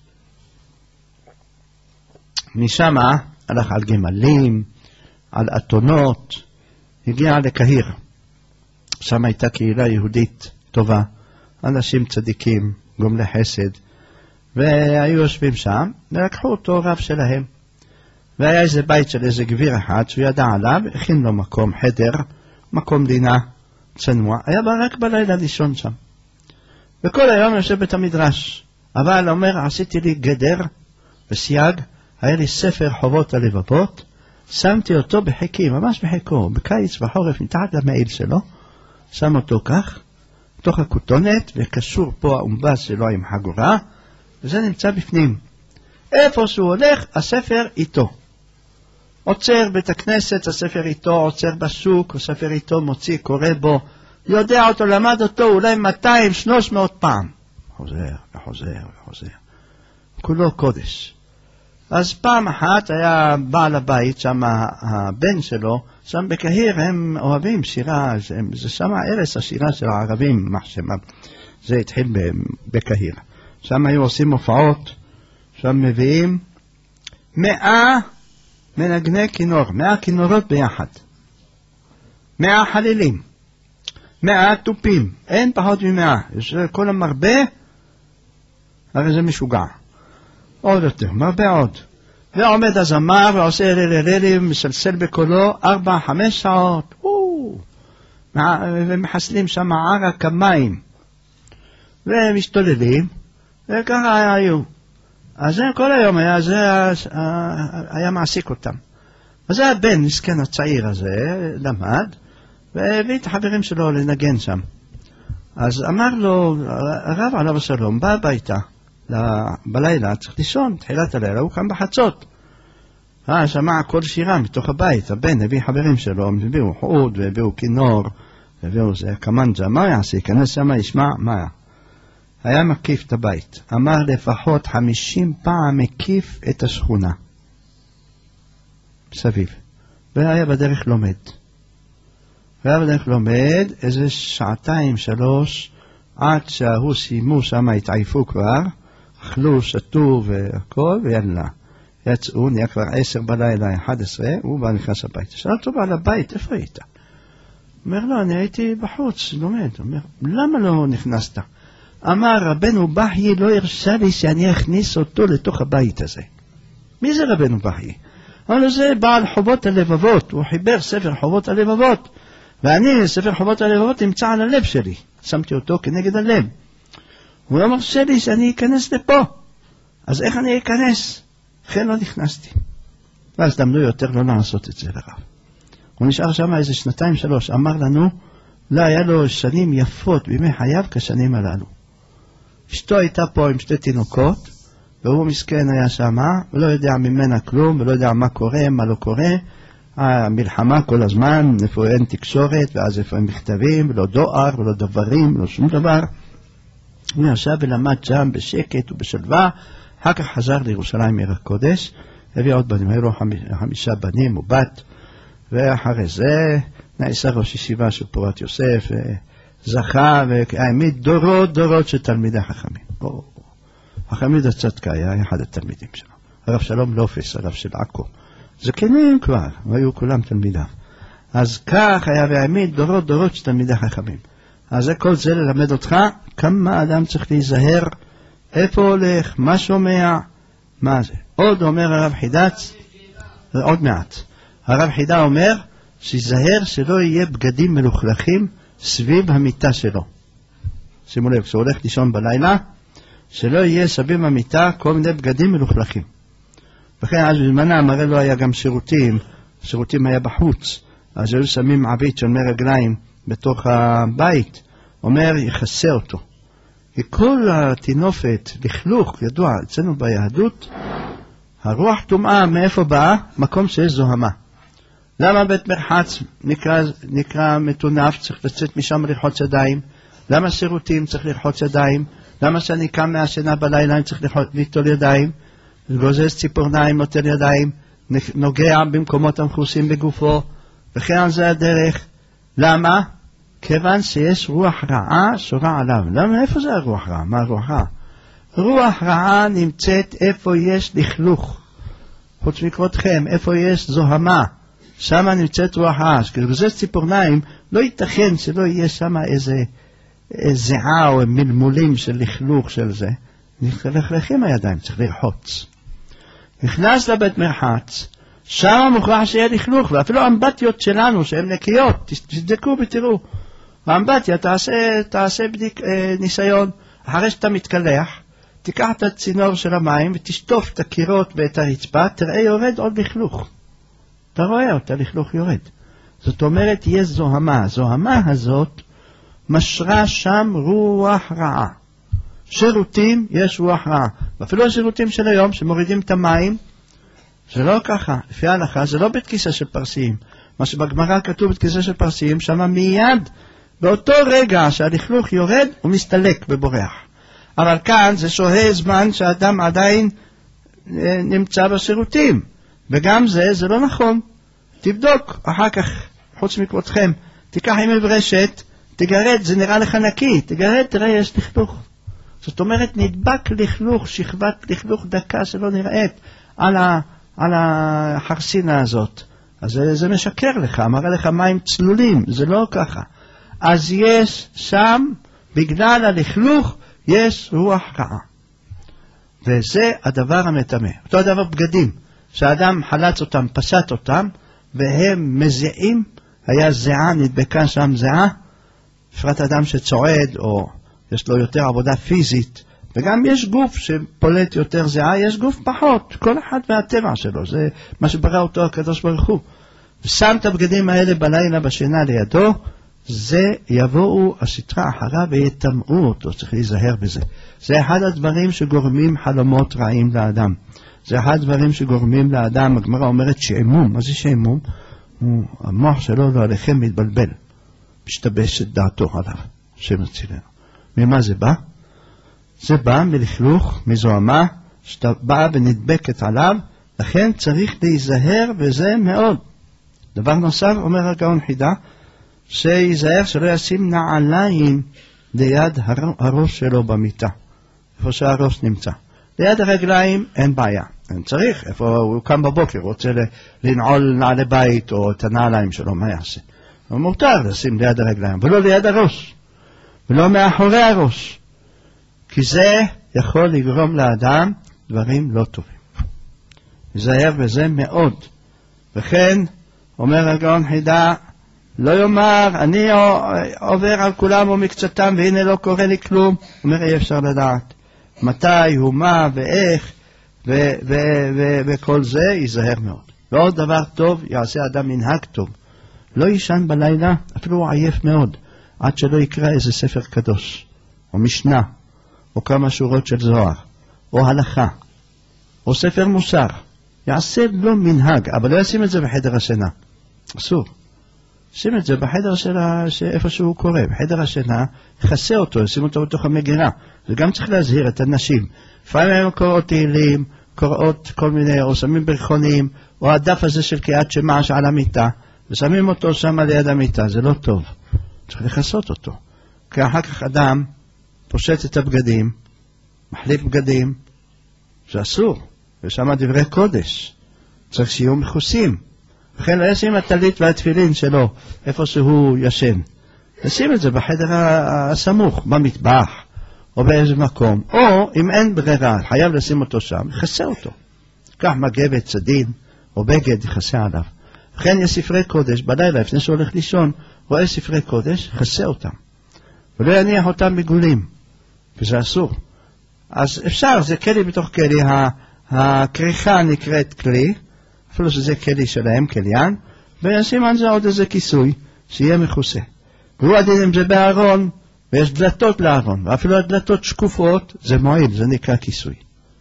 משם הלך על גמלים, על אתונות, הגיע לקהיר. שם הייתה קהילה יהודית טובה, אנשים צדיקים, גומלי חסד, והיו יושבים שם, ולקחו אותו רב שלהם. והיה איזה בית של איזה גביר אחד, שהוא ידע עליו, הכין לו מקום, חדר, מקום לינה, צנוע, היה בא רק בלילה לישון שם. וכל היום יושב בית המדרש, אבל אומר, עשיתי לי גדר וסייג, היה לי ספר חובות הלבבות, שמתי אותו בחיקי, ממש בחיקו, בקיץ בחורף, מתחת למעיל שלו, שם אותו כך, תוך הכותונת, וקשור פה האומבס שלו עם חגורה, וזה נמצא בפנים. איפה שהוא הולך, הספר איתו. עוצר בית הכנסת, הספר איתו, עוצר בשוק, הספר איתו, מוציא, קורא בו, יודע אותו, למד אותו אולי מאתיים שלוש מאות פעם. חוזר וחוזר וחוזר. כולו קודש. אז פעם אחת היה בעל הבית, שם הבן שלו, שם בקהיר הם אוהבים שירה, זה שם ערש השירה של הערבים, מחשמה. זה התחיל בקהיר. שם היו עושים הופעות, שם מביאים מאה מנגני כינור, מאה כינורות ביחד. מאה חלילים, מאה טופים, אין פחות ממאה. כל המרבה, הרי זה משוגע. עוד יותר, מרבה עוד. ועומד הזמר ועושה רלרלי, מסלסל בקולו, ארבע, חמש שעות, ומחסלים שם ערק המים, ומשתוללים, וככה היו. אז זה כל היום היה, זה היה מעסיק אותם. אז זה הבן, מסכן הצעיר הזה, למד, והביא את החברים שלו לנגן שם. אז אמר לו, הרב עליו השלום, בא הביתה, בלילה, צריך לישון, תחילת הלילה, הוא קם בחצות. אה, שמע כל שירה מתוך הבית, הבן הביא חברים שלו, הביאו חוד, והביאו כינור, והביאו זה, כמנג'ה, מה יעשה? כנס שם ישמע, מה היה? היה מקיף את הבית, אמר לפחות חמישים פעם מקיף את השכונה, סביב, והיה בדרך לומד. והיה בדרך לומד איזה שעתיים, שלוש, עד שההוא סיימו שם, התעייפו כבר, אכלו, שתו והכל, ויאללה. יצאו, נהיה כבר עשר בלילה, אחד עשרה, הוא בא נכנס הבית. שאל אותו בעל הבית, איפה היית? אומר לו, אני הייתי בחוץ, לומד. אומר, למה לא נכנסת? אמר, רבנו בחי לא הרשה לי שאני אכניס אותו לתוך הבית הזה. מי זה רבנו בחי? אמר לו, זה בעל חובות הלבבות, הוא חיבר ספר חובות הלבבות, ואני, ספר חובות הלבבות, נמצא על הלב שלי. שמתי אותו כנגד הלב. הוא לא מרשה לי שאני אכנס לפה. אז איך אני אכנס? לכן לא נכנסתי. ואז דמנו יותר לא לעשות את זה לרב. הוא נשאר שם איזה שנתיים שלוש. אמר לנו, לא היה לו שנים יפות בימי חייו כשנים הללו. אשתו הייתה פה עם שתי תינוקות, והוא מסכן היה שם, ולא יודע ממנה כלום, ולא יודע מה קורה, מה לא קורה. המלחמה כל הזמן, איפה אין תקשורת, ואז איפה אין מכתבים, ולא דואר, ולא דברים, ולא שום דבר. הוא ישב ולמד שם בשקט ובשלווה, אחר כך חזר לירושלים עיר הקודש, הביא עוד בנים, היו לו חמישה בנים ובת, ואחרי זה נעשה ראש ישיבה של פורת יוסף, זכה והעמיד דורות דורות של תלמידי חכמים. החמיד הצדקה היה אחד התלמידים שלו, הרב שלום לופס, הרב של עכו, זקנים כבר, והיו כולם תלמידיו. אז כך היה והעמיד דורות דורות של תלמידי חכמים. אז זה כל זה ללמד אותך כמה אדם צריך להיזהר, איפה הולך, מה שומע, מה זה. עוד אומר הרב חידץ, עוד מעט, הרב חידה אומר שיזהר שלא יהיה בגדים מלוכלכים סביב המיטה שלו. שימו לב, כשהוא הולך לישון בלילה, שלא יהיה סביב המיטה כל מיני בגדים מלוכלכים. וכן אז בזמנם הרי לא היה גם שירותים, שירותים היה בחוץ, אז היו שמים עבית של מי רגליים בתוך הבית, אומר יחסה אותו. וכל התינופת, לכלוך, ידוע, אצלנו ביהדות, הרוח טומאה מאיפה באה? מקום שיש זוהמה. למה בית מרחץ נקרא, נקרא מטונף, צריך לצאת משם לרחוץ ידיים? למה שירותים צריך לרחוץ ידיים? למה שאני קם מהשינה בלילה אני צריך ליטול ידיים? גוזז ציפורניים, נוטל ידיים, נוגע במקומות המכוסים בגופו, וכן על זה הדרך. למה? כיוון שיש רוח רעה שורה עליו. למה? איפה זה הרוח רעה? מה הרוח רעה? רוח רעה נמצאת איפה יש לכלוך. חוץ מקרותכם, איפה יש זוהמה, שם נמצאת רוח רעה. כשגוזז ציפורניים, לא ייתכן שלא יהיה שם איזה זיעה או מלמולים של לכלוך של זה. לכלכים הידיים, צריך לרחוץ. נכנס לבית מרחץ, שם מוכרח שיהיה לכלוך, ואפילו האמבטיות שלנו שהן נקיות, תבדקו ותראו. באמבטיה תעשה, תעשה בדיק, אה, ניסיון, אחרי שאתה מתקלח, תיקח את הצינור של המים ותשטוף את הקירות ואת הרצפה, תראה יורד עוד לכלוך. אתה רואה אותה לכלוך יורד. זאת אומרת, יש זוהמה. זוהמה הזאת משרה שם רוח רעה. שירותים, יש רוח רעה. ואפילו השירותים של היום שמורידים את המים, זה לא ככה. לפי ההלכה, זה לא בית כיסא של פרסיים. מה שבגמרא כתוב בית כיסא של פרסיים, שמה מיד, באותו רגע שהלכלוך יורד, הוא מסתלק ובורח. אבל כאן זה שוהה זמן שהאדם עדיין נמצא בשירותים. וגם זה, זה לא נכון. תבדוק, אחר כך, חוץ מכבודכם, תיקח עם מברשת, תגרד, זה נראה לך נקי, תגרד, תראה, יש לכלוך. זאת אומרת, נדבק לכלוך, שכבת לכלוך דקה שלא נראית על, ה, על החרסינה הזאת. אז זה, זה משקר לך, מראה לך מים צלולים, זה לא ככה. אז יש שם, בגלל הלכלוך, יש רוח רעה. וזה הדבר המטמא. אותו הדבר בגדים, שהאדם חלץ אותם, פשט אותם, והם מזיעים, היה זיעה, נדבקה שם זיעה, בפרט אדם שצועד, או יש לו יותר עבודה פיזית, וגם יש גוף שפולט יותר זיעה, יש גוף פחות, כל אחד והטבע שלו, זה מה שברא אותו הקדוש ברוך הוא. ושם את הבגדים האלה בלילה בשינה לידו, זה יבואו הסתרה אחריו ויתמאו אותו, צריך להיזהר בזה. זה אחד הדברים שגורמים חלומות רעים לאדם. זה אחד הדברים שגורמים לאדם, הגמרא אומרת שעמום, מה זה שעמום? המוח שלו לא עליכם מתבלבל, משתבש את דעתו עליו, שמצילנו. ממה זה בא? זה בא מלכלוך, מזוהמה, שאתה בא ונדבקת עליו, לכן צריך להיזהר בזה מאוד. דבר נוסף, אומר הגאון חידה, שיזהר שלא ישים נעליים ליד הראש שלו במיטה, איפה שהראש נמצא. ליד הרגליים אין בעיה, אין צריך, איפה הוא קם בבוקר, רוצה לנעול נעלי בית או את הנעליים שלו, מה יעשה? הוא מותר לשים ליד הרגליים, ולא ליד הראש, ולא מאחורי הראש, כי זה יכול לגרום לאדם דברים לא טובים. יזהר בזה מאוד. וכן, אומר הגאון חידה, לא יאמר, אני עובר על כולם ומקצתם, והנה לא קורה לי כלום. אומר, אי אפשר לדעת מתי, ומה, ואיך, ו- ו- ו- וכל זה ייזהר מאוד. ועוד דבר טוב, יעשה אדם מנהג טוב. לא יישן בלילה, אפילו הוא עייף מאוד, עד שלא יקרא איזה ספר קדוש, או משנה, או כמה שורות של זוהר, או הלכה, או ספר מוסר. יעשה לו מנהג, אבל לא ישים את זה בחדר השינה. אסור. שים את זה בחדר שלה, איפה שהוא קורא, בחדר השינה, יחסה אותו, ישים אותו בתוך המגירה. וגם צריך להזהיר את הנשים. לפעמים הם קוראות תהילים, קוראות כל מיני, או שמים ברכונים, או הדף הזה של קריאת שמע שעל המיטה, ושמים אותו שם ליד המיטה, זה לא טוב. צריך לחסות אותו. כי אחר כך אדם פושט את הבגדים, מחליף בגדים, זה אסור. ושם דברי קודש. צריך שיהיו מכוסים. וכן לא ישים הטלית והתפילין שלו, איפה שהוא ישן. לשים את זה בחדר הסמוך, במטבח, או באיזה מקום. או אם אין ברירה, חייב לשים אותו שם, יחסה אותו. כך מגבת, צדין, או בגד, יחסה עליו. וכן יש ספרי קודש, בלילה, לפני שהוא הולך לישון, רואה ספרי קודש, יחסה אותם. ולא יניח אותם מגולים. וזה אסור. אז אפשר, זה כלי בתוך כלי, הכריכה נקראת כלי, אפילו שזה כלי שלהם, כליין, וישים על זה עוד איזה כיסוי, שיהיה מכוסה. והוא עדין אם זה בארון, ויש דלתות לארון, ואפילו הדלתות שקופות, זה מועיל, זה נקרא כיסוי.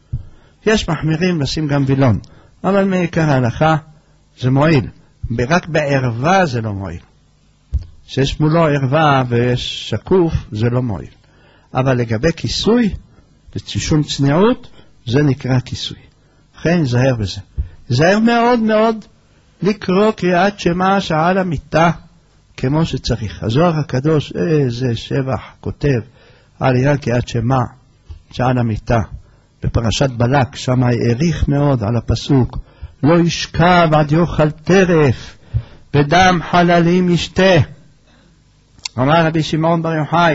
יש מחמירים לשים גם וילון, אבל מעיקר ההלכה, זה מועיל. רק בערווה זה לא מועיל. שיש מולו ערווה ויש שקוף, זה לא מועיל. אבל לגבי כיסוי, לשום צניעות, זה נקרא כיסוי. לכן זהר בזה. זהר מאוד מאוד לקרוא קריאת שמע שעל המיטה כמו שצריך. הזוהר הקדוש, איזה שבח כותב על עניין קריאת שמע שעל המיטה. בפרשת בלק, שם העריך מאוד על הפסוק, לא ישכב עד יאכל טרף, בדם חללים ישתה. אמר רבי שמעון בר יוחאי,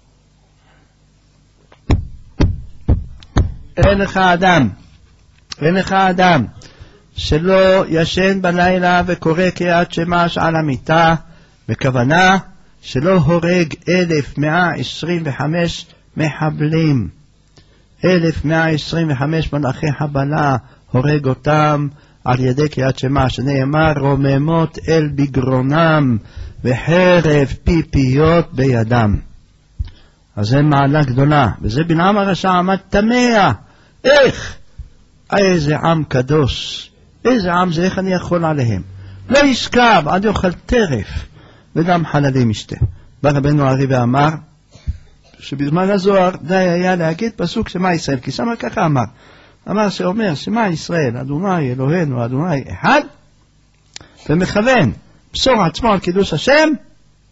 אין לך אדם, אין לך אדם שלא ישן בלילה וקורא קריאת שמע על המיטה, בכוונה שלא הורג אלף מאה עשרים וחמש מחבלים. אלף מאה עשרים וחמש מלאכי חבלה הורג אותם על ידי קריאת שמע, שנאמר רוממות אל בגרונם וחרב פיפיות בידם. אז זה מעלה גדולה, וזה בלעם הרשע עמד תמה, איך? איזה עם קדוש, איזה עם זה, איך אני יכול עליהם? לא ישכב עד יאכל טרף ודם חללים ישתה. בא רבנו הארי ואמר שבזמן הזוהר די היה להגיד פסוק שמע ישראל, כי שמה ככה אמר, אמר שאומר שמע ישראל, אדוני אלוהינו אדוני אחד, ומכוון פסור עצמו על קידוש השם,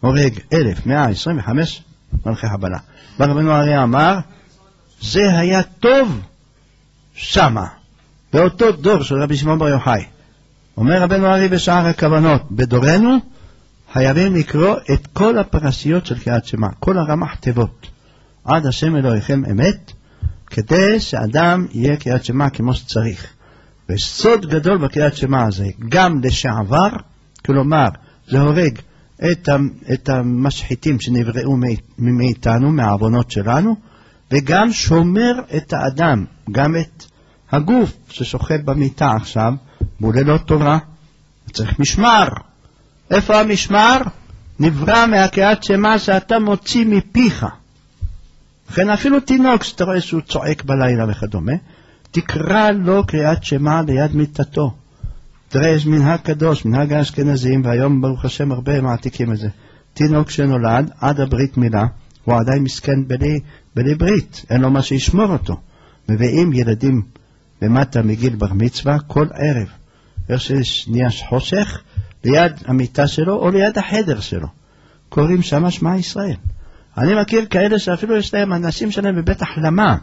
הורג אלף מאה עשרים וחמש מלכי חבלה. רבנו אריה אמר, זה היה טוב שמה, באותו דור של רבי שמעון בר יוחאי. אומר רבנו אריה בשער הכוונות, בדורנו חייבים לקרוא את כל הפרשיות של קריאת שמע, כל הרמ"ח תיבות, עד השם אלוהיכם אמת, כדי שאדם יהיה קריאת שמע כמו שצריך. ויש סוד גדול בקריאת שמע הזה, גם לשעבר, כלומר זה הורג את, את המשחיתים שנבראו מאיתנו, מהעוונות שלנו, וגם שומר את האדם, גם את הגוף ששוכב במיטה עכשיו, מול ללא תורה, צריך משמר. איפה המשמר? נברא מהקריאת שמע שאתה מוציא מפיך. לכן אפילו תינוק שאתה רואה שהוא צועק בלילה וכדומה, תקרא לו קריאת שמע ליד מיטתו. תראה, יש מנהג קדוש, מנהג האשכנזים, והיום ברוך השם הרבה מעתיקים את זה. תינוק שנולד עד הברית מילה, הוא עדיין מסכן בלי, בלי ברית, אין לו מה שישמור אותו. מביאים ילדים למטה מגיל בר מצווה כל ערב, איך שנהיה חושך, ליד המיטה שלו או ליד החדר שלו. קוראים שם שמע ישראל. אני מכיר כאלה שאפילו יש להם אנשים שלהם בבית החלמה.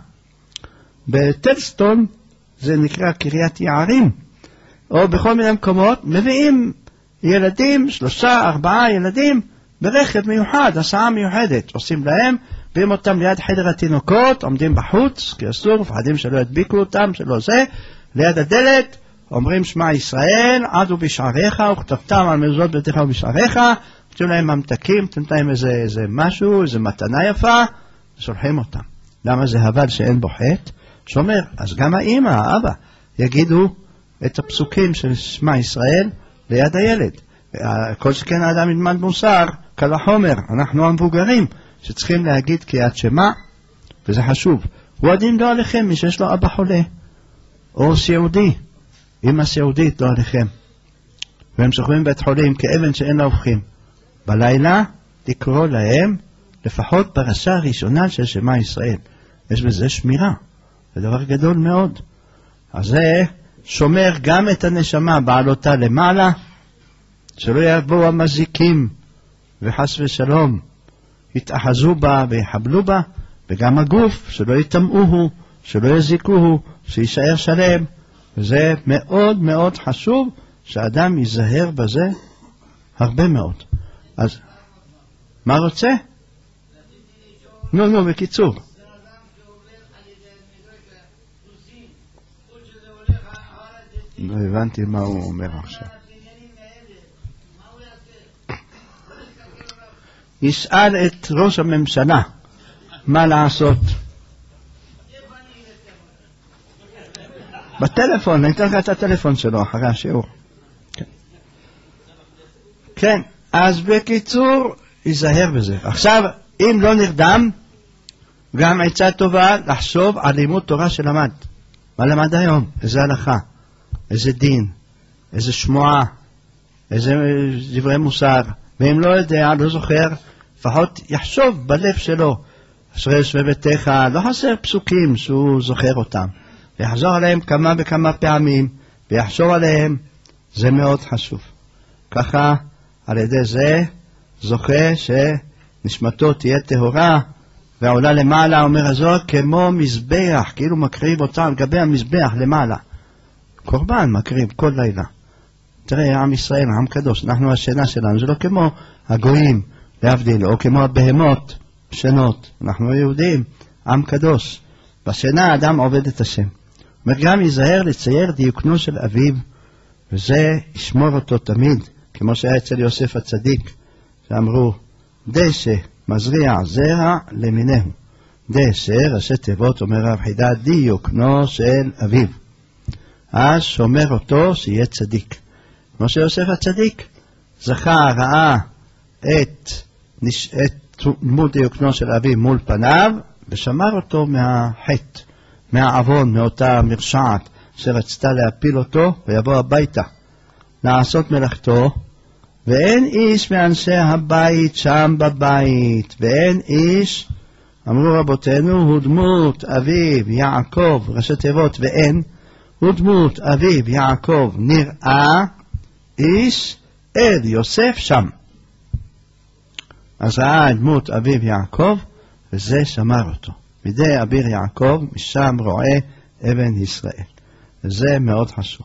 בטלסטון זה נקרא קריית יערים, או בכל מיני מקומות, מביאים ילדים, שלושה, ארבעה ילדים, ברכב מיוחד, הסעה מיוחדת, עושים להם, ביאים אותם ליד חדר התינוקות, עומדים בחוץ, כי אסור, מפחדים שלא ידביקו אותם, שלא זה, ליד הדלת, אומרים שמע ישראל, עד ובשעריך, וכתבתם על מזוזות ביתך ובשעריך, נותנים להם ממתקים, נותנים להם איזה, איזה משהו, איזה מתנה יפה, ושולחים אותם. למה זה הבל שאין בו חטא? שומר, אז גם האמא, האבא, יגידו את הפסוקים של שמע ישראל ליד הילד. כל שכן האדם ילמד מוסר, קל וחומר, אנחנו המבוגרים שצריכים להגיד קריאת שמע, וזה חשוב. הוא הדין לא עליכם, מי שיש לו אבא חולה, או סיעודי, אמא סיעודית לא עליכם, והם שוכבים בית חולים כאבן שאין לה הופכים. בלילה לקרוא להם לפחות פרשה ראשונה של שמע ישראל. יש בזה שמירה, זה דבר גדול מאוד. אז זה שומר גם את הנשמה בעלותה למעלה, שלא יבואו המזיקים וחס ושלום יתאחזו בה ויחבלו בה, וגם הגוף שלא יטמאוהו, שלא יזיקוהו, שישאר שלם. וזה מאוד מאוד חשוב שאדם ייזהר בזה הרבה מאוד. אז מה רוצה? נו נו בקיצור. לא הבנתי מה הוא אומר עכשיו. ישאל את ראש הממשלה מה לעשות. בטלפון, אני אתן לך את הטלפון שלו אחרי השיעור. כן, כן, אז בקיצור ייזהר בזה. עכשיו, אם לא נרדם, גם עצה טובה לחשוב על לימוד תורה שלמד. מה למד היום? איזה הלכה, איזה דין, איזה שמועה, איזה דברי מוסר. ואם לא יודע, לא זוכר, לפחות יחשוב בלב שלו, אשרי יושבי ביתך, לא חסר פסוקים שהוא זוכר אותם, ויחזור עליהם כמה וכמה פעמים, ויחשוב עליהם, זה מאוד חשוב. ככה, על ידי זה, זוכה שנשמתו תהיה טהורה, ועולה למעלה, אומר הזוהר, כמו מזבח, כאילו מקריב אותה על גבי המזבח למעלה. קורבן מקריב כל לילה. תראה, עם ישראל, עם קדוש, אנחנו השינה שלנו, זה לא כמו הגויים, להבדיל, או כמו הבהמות, שנות. אנחנו יהודים, עם קדוש. בשינה האדם עובד את השם. אומר גם ייזהר לצייר דיוקנו של אביו, וזה ישמור אותו תמיד, כמו שהיה אצל יוסף הצדיק, שאמרו, דשא מזריע זרע למינהו. דשא, ראשי תיבות, אומר רב חידה, דיוקנו של אביו. אז שומר אותו שיהיה צדיק. כמו שיוסף הצדיק זכה, ראה את, את לימוד דיוקנו של אביו מול פניו, ושמר אותו מהחטא, מהעוון, מאותה מרשעת שרצתה להפיל אותו, ויבוא הביתה לעשות מלאכתו, ואין איש מאנשי הבית שם בבית, ואין איש, אמרו רבותינו, הוא דמות אביו יעקב, ראשי תיבות ואין, הוא דמות אביו יעקב נראה איש אל יוסף שם. אז ראה דמות אביו יעקב, וזה שמר אותו. מידי אביר יעקב, משם רואה אבן ישראל. וזה מאוד חשוב.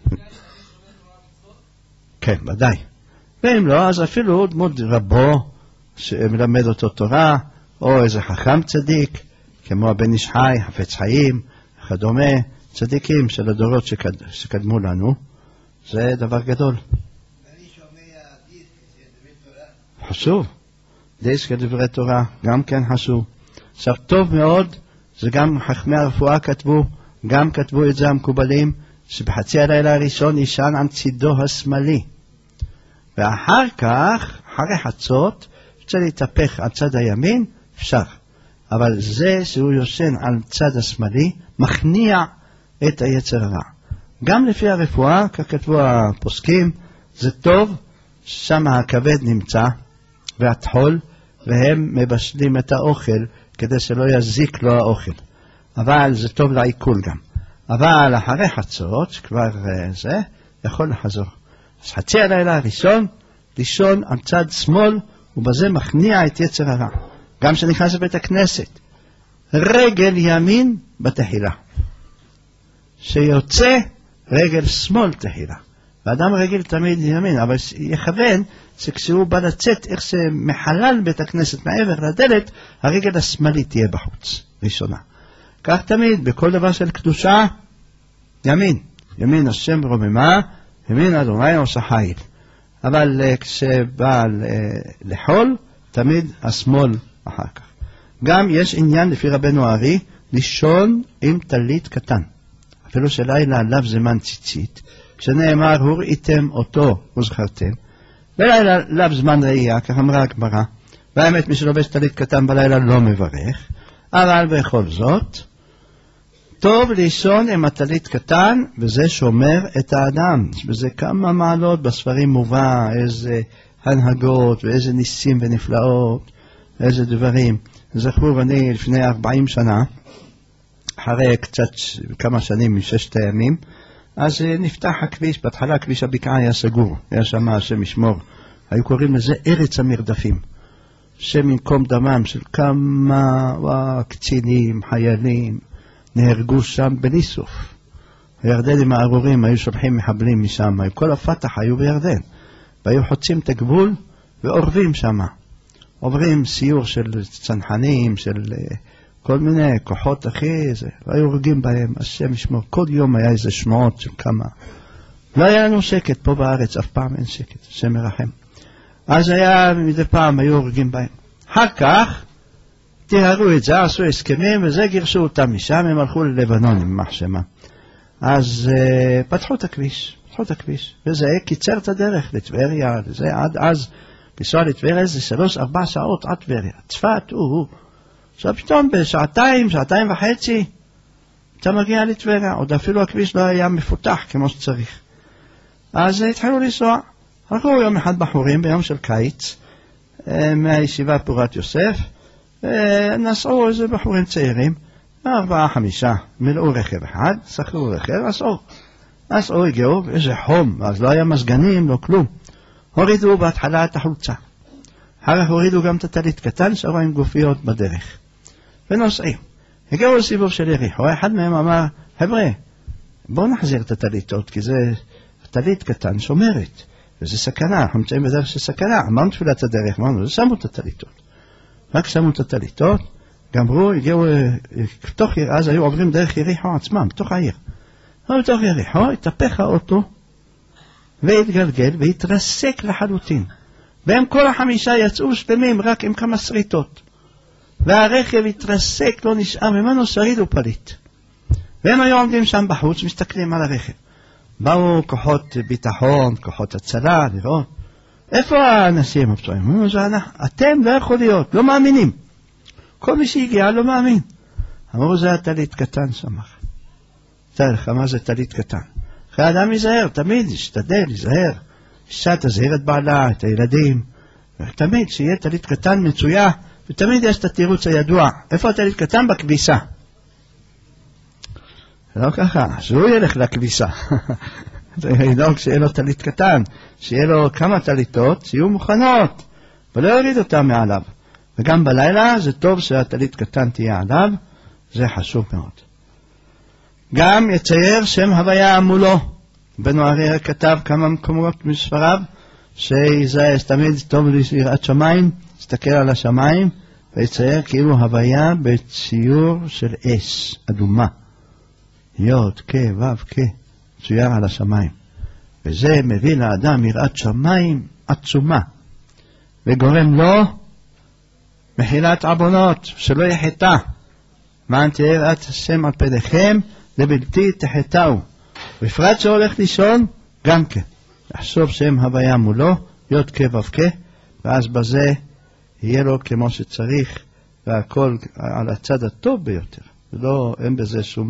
כן, ודאי. ואם לא, אז אפילו דמות רבו, שמלמד אותו תורה, או איזה חכם צדיק, כמו הבן איש חי, חפץ חיים, וכדומה, צדיקים של הדורות שקד... שקדמו לנו, זה דבר גדול. ואני שומע דיסק של דברי תורה. חשוב. דיסק של דברי תורה, גם כן חשוב. עכשיו, טוב מאוד, זה גם חכמי הרפואה כתבו, גם כתבו את זה המקובלים, שבחצי הלילה הראשון ישן על צידו השמאלי. ואחר כך, אחרי חצות, אפשר להתהפך על צד הימין, אפשר. אבל זה שהוא יושן על צד השמאלי, מכניע את היצר הרע. גם לפי הרפואה, כך כתבו הפוסקים, זה טוב, שם הכבד נמצא, והטחול, והם מבשלים את האוכל, כדי שלא יזיק לו האוכל. אבל זה טוב לעיכול גם. אבל אחרי חצות, כבר זה, יכול לחזור. אז חצי הלילה הראשון, לישון על צד שמאל, ובזה מכניע את יצר הרע. גם שנכנס לבית הכנסת, רגל ימין בתחילה. שיוצא רגל שמאל תחילה. ואדם רגיל תמיד ימין, אבל יכוון שכשהוא בא לצאת, איך שמחלל בית הכנסת מעבר לדלת, הרגל השמאלית תהיה בחוץ, ראשונה. כך תמיד, בכל דבר של קדושה, ימין. ימין השם רוממה, ימין אדוני עושה חיל. אבל כשבא לחול, תמיד השמאל אחר כך. גם יש עניין לפי רבנו הארי, לישון עם טלית קטן. אפילו שלילה עליו זמן ציצית, כשנאמר, הוראיתם אותו וזכרתם, ולילה עליו זמן ראייה, כך אמרה הגמרא, והאמת מי שלובש טלית קטן בלילה לא מברך, אבל בכל זאת, טוב לישון עם הטלית קטן, וזה שומר את האדם. יש בזה כמה מעלות בספרים מובא, איזה הנהגות, ואיזה ניסים ונפלאות, איזה דברים. זכור אני לפני ארבעים שנה, אחרי קצת כמה שנים מששת הימים, אז נפתח הכביש, בהתחלה כביש הבקעה היה סגור, היה שם השם ישמור, היו קוראים לזה ארץ המרדפים, שם במקום דמם של כמה קצינים, חיילים, נהרגו שם בלי סוף. הירדנים הארורים היו שולחים מחבלים משם, כל הפתח היו בירדן, והיו חוצים את הגבול ועורבים שם. עוברים סיור של צנחנים, של כל מיני כוחות אחי, זה, והיו הורגים בהם, השם ישמור, כל יום היה איזה שמועות של כמה. לא היה לנו שקט פה בארץ, אף פעם אין שקט, השם מרחם. אז היה, מדי פעם היו הורגים בהם. אחר כך, תיארו את זה, עשו הסכמים, וזה גירשו אותם משם, הם הלכו ללבנון עם מחשמה. אז uh, פתחו את הכביש, פתחו את הכביש, וזה קיצר את הדרך לטבריה, וזה עד אז, לנסוע לטבריה זה שלוש, ארבע שעות עד טבריה, צפת, הוא, עכשיו פתאום בשעתיים, שעתיים וחצי, אתה מגיע לטבריה, עוד אפילו הכביש לא היה מפותח כמו שצריך. אז התחילו לנסוע, הלכו יום אחד בחורים ביום של קיץ, מהישיבה פורת יוסף, נסעו איזה בחורים צעירים, ארבעה חמישה, מילאו רכב אחד, שכרו רכב, נסעו. נסעו, הגיעו, איזה חום, אז לא היה מזגנים, לא כלום. הורידו בהתחלה את החולצה. אחר כך הורידו גם את הטלית קטן, שערו עם גופיות בדרך. ונוסעים. הגיעו לסיבוב של יריחו, אחד מהם אמר, חבר'ה, בואו נחזיר את הטליתות, כי זה הטלית קטן שומרת, וזה סכנה, אנחנו נמצאים בדרך של סכנה. אמרנו תפילת הדרך, אמרנו, שמו את הטליתות. רק שמו את הטליתות, גמרו, הגיעו, בתוך עיר, אז היו עוברים דרך יריחו עצמם, בתוך העיר. אבל בתוך יריחו, התהפך האוטו, והתגלגל, והתרסק לחלוטין. והם כל החמישה יצאו שלמים, רק עם כמה שריטות. והרכב התרסק, לא נשאר ממנו שריד ופליט. והם היו עומדים שם בחוץ, מסתכלים על הרכב. באו כוחות ביטחון, כוחות הצלה, לראות. איפה האנשים הפצועים? אתם לא יכול להיות, לא מאמינים. כל מי שהגיע לא מאמין. אמרו, זה הטלית קטן, שמח. תראה לך, מה זה טלית קטן? אחרי האדם ייזהר, תמיד ישתדל, ייזהר. אישה תזהיר את בעלה, את הילדים. תמיד שיהיה טלית קטן מצויה, ותמיד יש את התירוץ הידוע. איפה הטלית קטן? בכביסה. לא ככה, שהוא ילך לכביסה. זה ידעו כשיהיה לו טלית קטן, שיהיה לו כמה טליתות, שיהיו מוכנות. ולא יוריד אותה מעליו. וגם בלילה זה טוב שהטלית קטן תהיה עליו, זה חשוב מאוד. גם יצייר שם הוויה מולו. בן אריה כתב כמה מקומות מספריו, שזה תמיד טוב ליראת שמיים, תסתכל על השמיים, ויצייר כאילו הוויה בציור של אש, אדומה. יוד, כ', ו', כ', צייר על השמיים. וזה מביא לאדם יראת שמיים עצומה, וגורם לו מחילת עוונות, שלא יחטא. מען תהיה יראת השם על פניכם, לבלתי תחטאו. בפרט שהולך לישון, גם כן. לחשוב שם הוויה מולו, יוד כ' ו' כ', ואז בזה יהיה לו כמו שצריך, והכל על הצד הטוב ביותר. לא, אין בזה שום,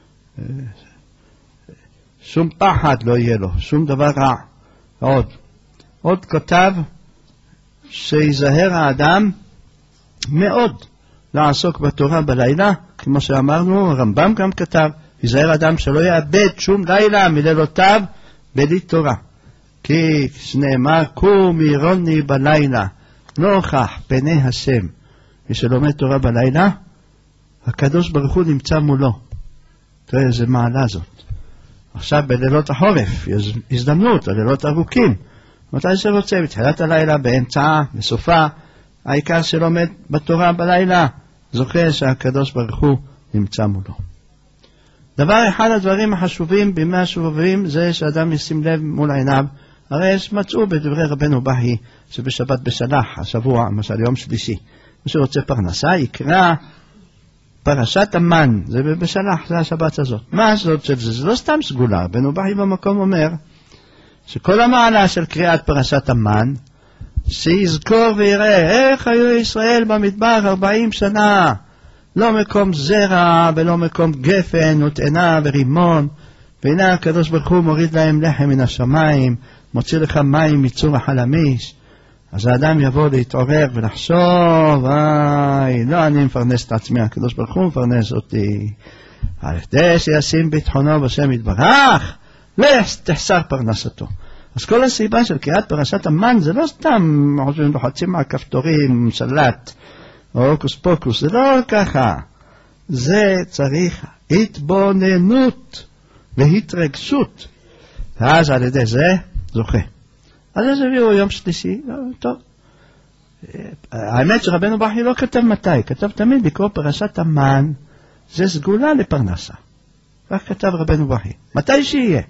שום פחד לא יהיה לו, שום דבר רע. עוד, עוד כותב שיזהר האדם מאוד לעסוק בתורה בלילה, כמו שאמרנו, הרמב"ם גם כתב, יזהר האדם שלא יאבד שום לילה מלילותיו בלי תורה. כי שנאמר, קום עירוני בלילה, נוכח פני השם. מי שלומד תורה בלילה, הקדוש ברוך הוא נמצא מולו. תראה איזה מעלה זאת. עכשיו בלילות החורף, יש הזדמנות, הלילות ארוכים. מתי שרוצה, בתחילת הלילה, באמצעה, בסופה, העיקר שלומד בתורה בלילה, זוכה שהקדוש ברוך הוא נמצא מולו. דבר אחד הדברים החשובים בימי השובבים, זה שאדם ישים לב מול עיניו. הרי מצאו בדברי רבנו בהי, שבשבת בשלח, השבוע, למשל יום שלישי, מי שרוצה פרנסה, יקרא פרשת המן, זה בשלח, זה השבת הזאת. מה זאת של זה? זה לא סתם סגולה. רבנו בהי במקום אומר, שכל המעלה של קריאת פרשת המן, שיזכור ויראה איך היו ישראל במדבר ארבעים שנה, לא מקום זרע ולא מקום גפן ותאנה ורימון, והנה הקדוש ברוך הוא מוריד להם לחם מן השמיים, מוציא לך מים מצור החלמיש. אז האדם יבוא להתעורר ולחשוב, איי, לא אני מפרנס את עצמי, הקדוש ברוך הוא מפרנס אותי. על ידי שישים ביטחונו בשם יתברך, לא תחסר פרנסתו. אז כל הסיבה של קריאת פרשת המן זה לא סתם לוחצים מהכפתורים, שלט, או הוקוס פוקוס, זה לא ככה. זה צריך התבוננות והתרגשות. ואז על ידי זה זוכה. אז זה הביאו יום שלישי, טוב. האמת שרבנו בהי לא כתב מתי, כתב תמיד לקרוא פרשת המן, זה סגולה לפרנסה. כך כתב רבנו בהי. מתי שיהיה?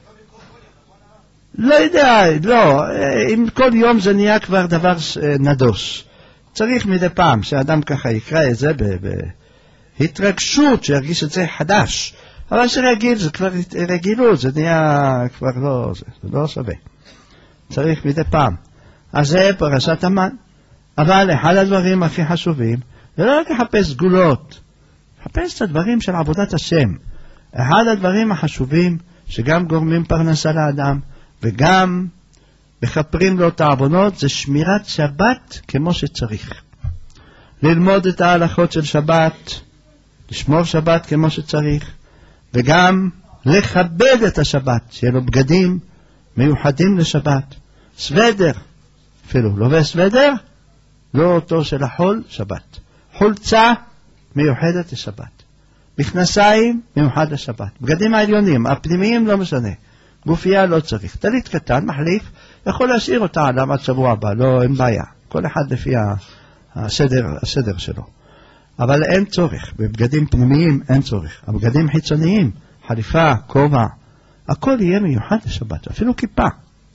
לא יודע, לא, אם כל יום זה נהיה כבר דבר נדוש. צריך מדי פעם שאדם ככה יקרא את זה בהתרגשות, שירגיש את זה חדש. אבל שרגיל, זה כבר רגילות, זה נהיה כבר לא, זה, זה לא שווה. צריך מדי פעם. אז זה פרשת המן. אבל אחד הדברים הכי חשובים, זה לא רק לחפש סגולות, לחפש את הדברים של עבודת השם. אחד הדברים החשובים, שגם גורמים פרנסה לאדם, וגם מחפרים לו את העוונות, זה שמירת שבת כמו שצריך. ללמוד את ההלכות של שבת, לשמור שבת כמו שצריך, וגם לכבד את השבת, שיהיה לו בגדים מיוחדים לשבת. סוודר, אפילו לובש סוודר, לא אותו של החול, שבת. חולצה מיוחדת לשבת. מכנסיים מיוחד לשבת. בגדים העליונים, הפנימיים לא משנה. גופייה לא צריך. טלית קטן, מחליף, יכול להשאיר אותה עליו עד שבוע הבא, לא, אין בעיה. כל אחד לפי הסדר, הסדר שלו. אבל אין צורך. בבגדים פנימיים אין צורך. הבגדים חיצוניים, חליפה, כובע, הכל יהיה מיוחד לשבת, אפילו כיפה.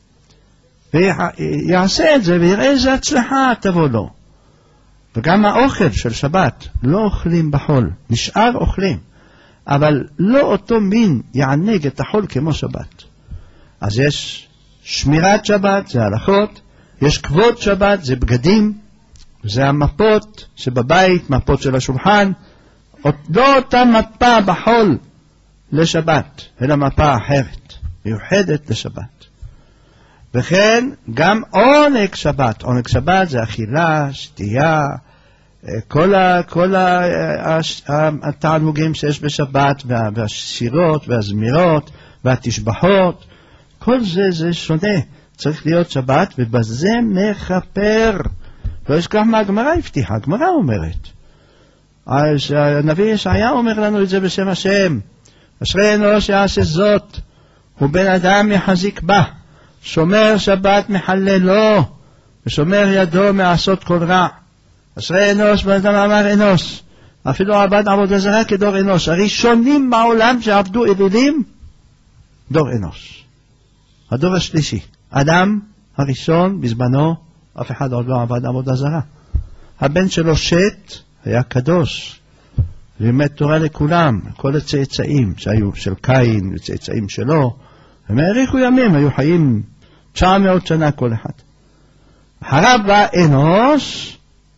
ויעשה את זה ויראה איזה הצלחה תבוא לו. וגם האוכל של שבת, לא אוכלים בחול, נשאר אוכלים, אבל לא אותו מין יענג את החול כמו שבת. אז יש שמירת שבת, זה הלכות, יש כבוד שבת, זה בגדים, זה המפות שבבית, מפות של השולחן, לא אותה מפה בחול לשבת, אלא מפה אחרת, מיוחדת לשבת. וכן גם עונג שבת, עונג שבת זה אכילה, שתייה, כל, ה, כל ה, התענוגים שיש בשבת, והשירות והזמירות והתשבחות, כל זה זה שונה, צריך להיות שבת, ובזה מחפר לא ישכח מה הגמרא הבטיחה, הגמרא אומרת. אז הנביא ישעיה אומר לנו את זה בשם השם. אשרי אנוש יעשה זאת, ובן אדם יחזיק בה, שומר שבת מחללו, ושומר ידו מעשות כל רע. אשרי אנוש, בן אדם אמר אנוש, אפילו עבד עבודה זרה כדור אנוש. הראשונים בעולם שעבדו אלילים, דור אנוש. הדור השלישי, אדם הראשון בזמנו, אף אחד עוד לא עבד עבודה זרה. הבן שלו שת היה קדוש, לימד תורה לכולם, כל הצאצאים שהיו של קין וצאצאים שלו, הם האריכו ימים, היו חיים תשע מאות שנה כל אחד. אחריו בא אנוש,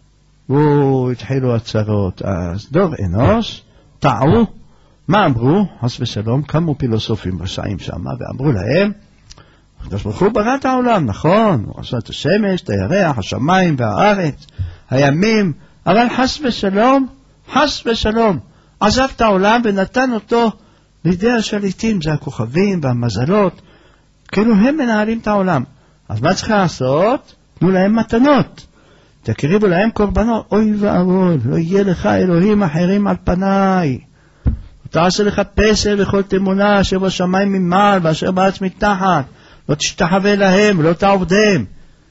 והתחילו הצרות. אז דור אנוש טעו, מה אמרו? חס ושלום, קמו פילוסופים רשעים שם ואמרו להם, הקדוש ברוך הוא ברא את העולם, נכון, הוא עשה את השמש, את הירח, השמיים והארץ, הימים, אבל חס ושלום, חס ושלום, עזב את העולם ונתן אותו לידי השליטים, זה הכוכבים והמזלות, כאילו הם מנהלים את העולם. אז מה צריך לעשות? תנו להם מתנות, תקריבו להם קורבנות. אוי ואבוי, לא יהיה לך אלוהים אחרים על פניי, תעשה לך פסל וכל תמונה אשר בשמיים ממעל ואשר בארץ מתחת, לא תשתחווה להם, לא תעבדם.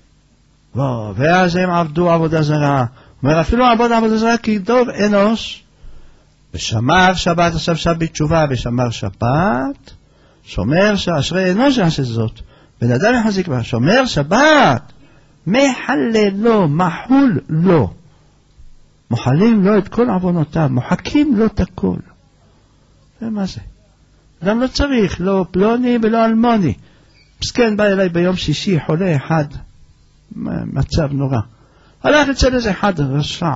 ואז הם עבדו עבודה זרה. אומר, אפילו עבוד עבודה זרה כי דור אנוש, ושמר שבת, עכשיו שב בתשובה, ושמר שבת, שומר שאשרי אנוש יעשה זאת, בן אדם יחזיק בה, שומר שבת, מחלל לו, מחול לו, מוחלים לו את כל עוונותיו, מוחקים לו את הכל. ומה זה? גם לא צריך, לא פלוני ולא אלמוני. מסכן בא אליי ביום שישי, חולה אחד, מצב נורא. הלך אצל איזה אחד רשע.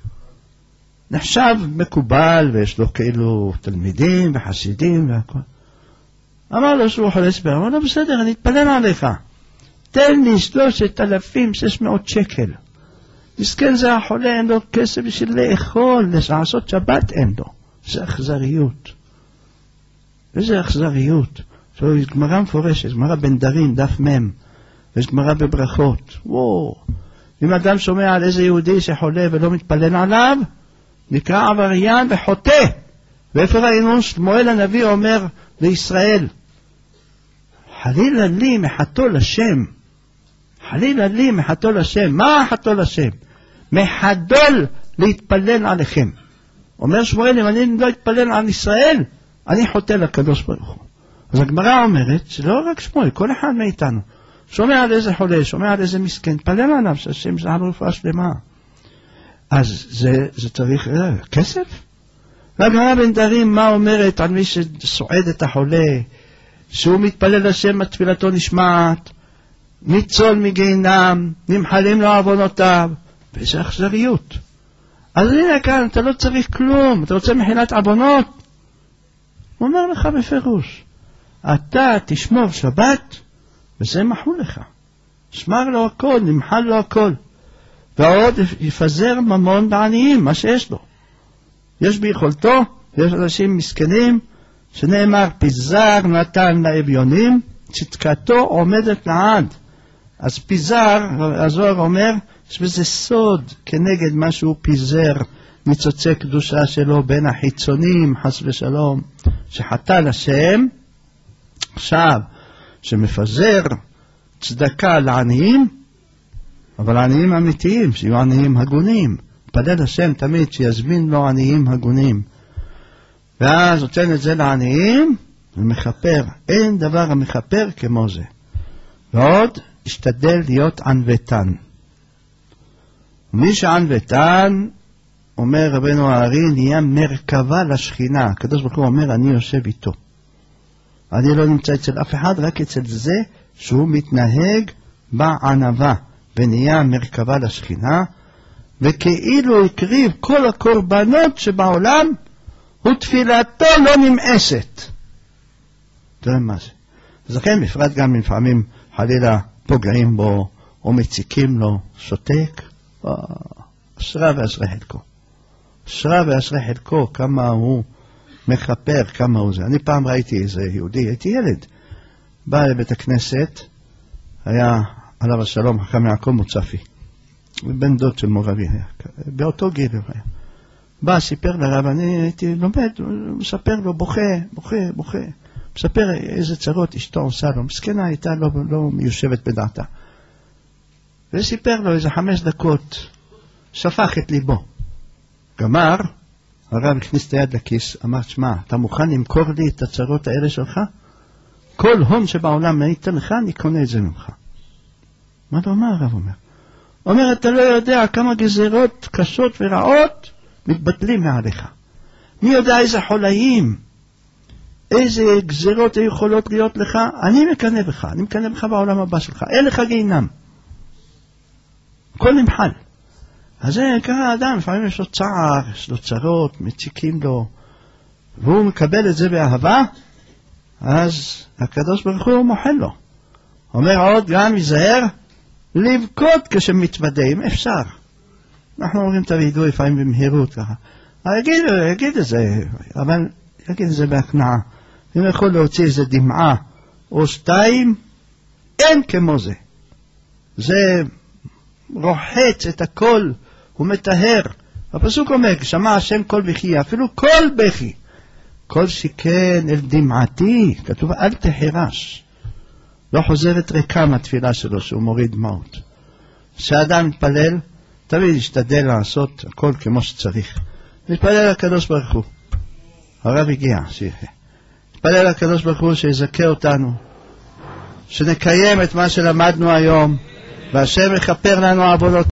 נחשב מקובל, ויש לו כאילו תלמידים וחסידים והכל. אמר לו שהוא חולה סבר, אמר לו בסדר, אני אתפלל עליך. תן לי שלושת אלפים שש מאות שקל. מסכן זה החולה, אין לו כסף בשביל לאכול, לעשות שבת אין לו. זה אכזריות. וזה אכזריות. זו גמרא מפורשת, גמרא בן דרין, דף מם, ויש גמרא בברכות. וואו. אם אדם שומע על איזה יהודי שחולה ולא מתפלל עליו, נקרא עבריין וחוטא. ואיפה ראינו? שמואל הנביא אומר לישראל, חלילה לי מחתו לשם. חלילה לי מחתו לשם. מה מחתו לשם? מחדול להתפלל עליכם. אומר שמואל, אם אני לא אתפלל על ישראל, אני חוטא לקדוש ברוך הוא. אז הגמרא אומרת שלא רק שמואל, כל אחד מאיתנו שומע על איזה חולה, שומע על איזה מסכן, פלל עליו שהשם זה על רפואה שלמה. אז זה, זה צריך אה, כסף? והגמרא בן דרים מה אומרת על מי שסועד את החולה, שהוא מתפלל לשם, התפילתו נשמעת, ניצול מגיהינום, נמחלים לו עוונותיו, וזה אכזריות. אז הנה כאן, אתה לא צריך כלום, אתה רוצה מחילת עוונות? הוא אומר לך בפירוש, אתה תשמור שבת, וזה מחול לך. שמר לו הכל, נמחל לו הכל. ועוד יפזר ממון בעניים, מה שיש לו. יש ביכולתו, יש אנשים מסכנים, שנאמר, פיזר נתן לאביונים, צדקתו עומדת לעד. אז פיזר, הזוהר אומר, יש בזה סוד כנגד מה שהוא פיזר, ניצוצי קדושה שלו בין החיצונים, חס ושלום, שחטא לשם, עכשיו, שמפזר צדקה לעניים, אבל עניים אמיתיים, שיהיו עניים הגונים, פלל השם תמיד שיזמין לו עניים הגונים, ואז נותן את זה לעניים, ומחפר, אין דבר המחפר כמו זה. ועוד, השתדל להיות ענוותן. מי שענוותן, אומר רבנו הארי, נהיה מרכבה לשכינה. הקדוש ברוך הוא אומר, אני יושב איתו. אני לא נמצא אצל אף אחד, רק אצל זה שהוא מתנהג בענווה, ונהיה מרכבה לשכינה, וכאילו הקריב כל הקורבנות שבעולם, ותפילתו לא נמאסת. תראה מה זה. אז לכן בפרט גם לפעמים חלילה פוגעים בו, או מציקים לו, שותק, אשרה ואשרה חלקו. אשרה ואשרה חלקו, כמה הוא מחפר, כמה הוא זה. אני פעם ראיתי איזה יהודי, הייתי ילד, בא לבית הכנסת, היה עליו השלום חכם יעקב מוצפי. בן דוד של מורבי היה, באותו גיל היה. בא, סיפר לרב, אני הייתי לומד, הוא מספר לו, בוכה, בוכה, בוכה. מספר איזה צרות אשתו עושה לו. מסכנה הייתה לא, לא מיושבת בדעתה. וסיפר לו איזה חמש דקות, שפך את ליבו. גמר, הרב הכניס את היד לכיס, אמר, שמע, אתה מוכן למכור לי את הצרות האלה שלך? כל הון שבעולם היית לך, אני קונה את זה ממך. מה לא אומר הרב אומר? אומר, אתה לא יודע כמה גזירות קשות ורעות מתבטלים מעליך. מי יודע איזה חולאים, איזה גזירות יכולות להיות לך, אני מקנה בך, אני מקנה בך בעולם הבא שלך, אין לך גיהנם. הכל נמחל. אז זה קרה אדם, לפעמים יש לו צער, יש לו צרות, מציקים לו, והוא מקבל את זה באהבה, אז הקדוש ברוך הוא מוחל לו. אומר עוד, גם ייזהר, לבכות כשמתוודה, אם אפשר. אנחנו אומרים תבידו לפעמים במהירות ככה. יגיד, יגיד את זה, אבל יגיד את זה בהכנעה. אם יכול להוציא איזה דמעה או שתיים, אין כמו זה. זה רוחץ את הכל, הוא מטהר. הפסוק אומר, שמע השם כל בכי, אפילו כל בכי. כל שכן אל דמעתי, כתוב אל תחרש. לא חוזרת ריקה מהתפילה שלו שהוא מוריד דמעות. כשאדם מתפלל, תמיד ישתדל לעשות הכל כמו שצריך. נתפלל לקדוש ברוך הוא. הרב הגיע, שיחה. נתפלל לקדוש ברוך הוא שיזכה אותנו, שנקיים את מה שלמדנו היום, והשם יכפר לנו עבודות.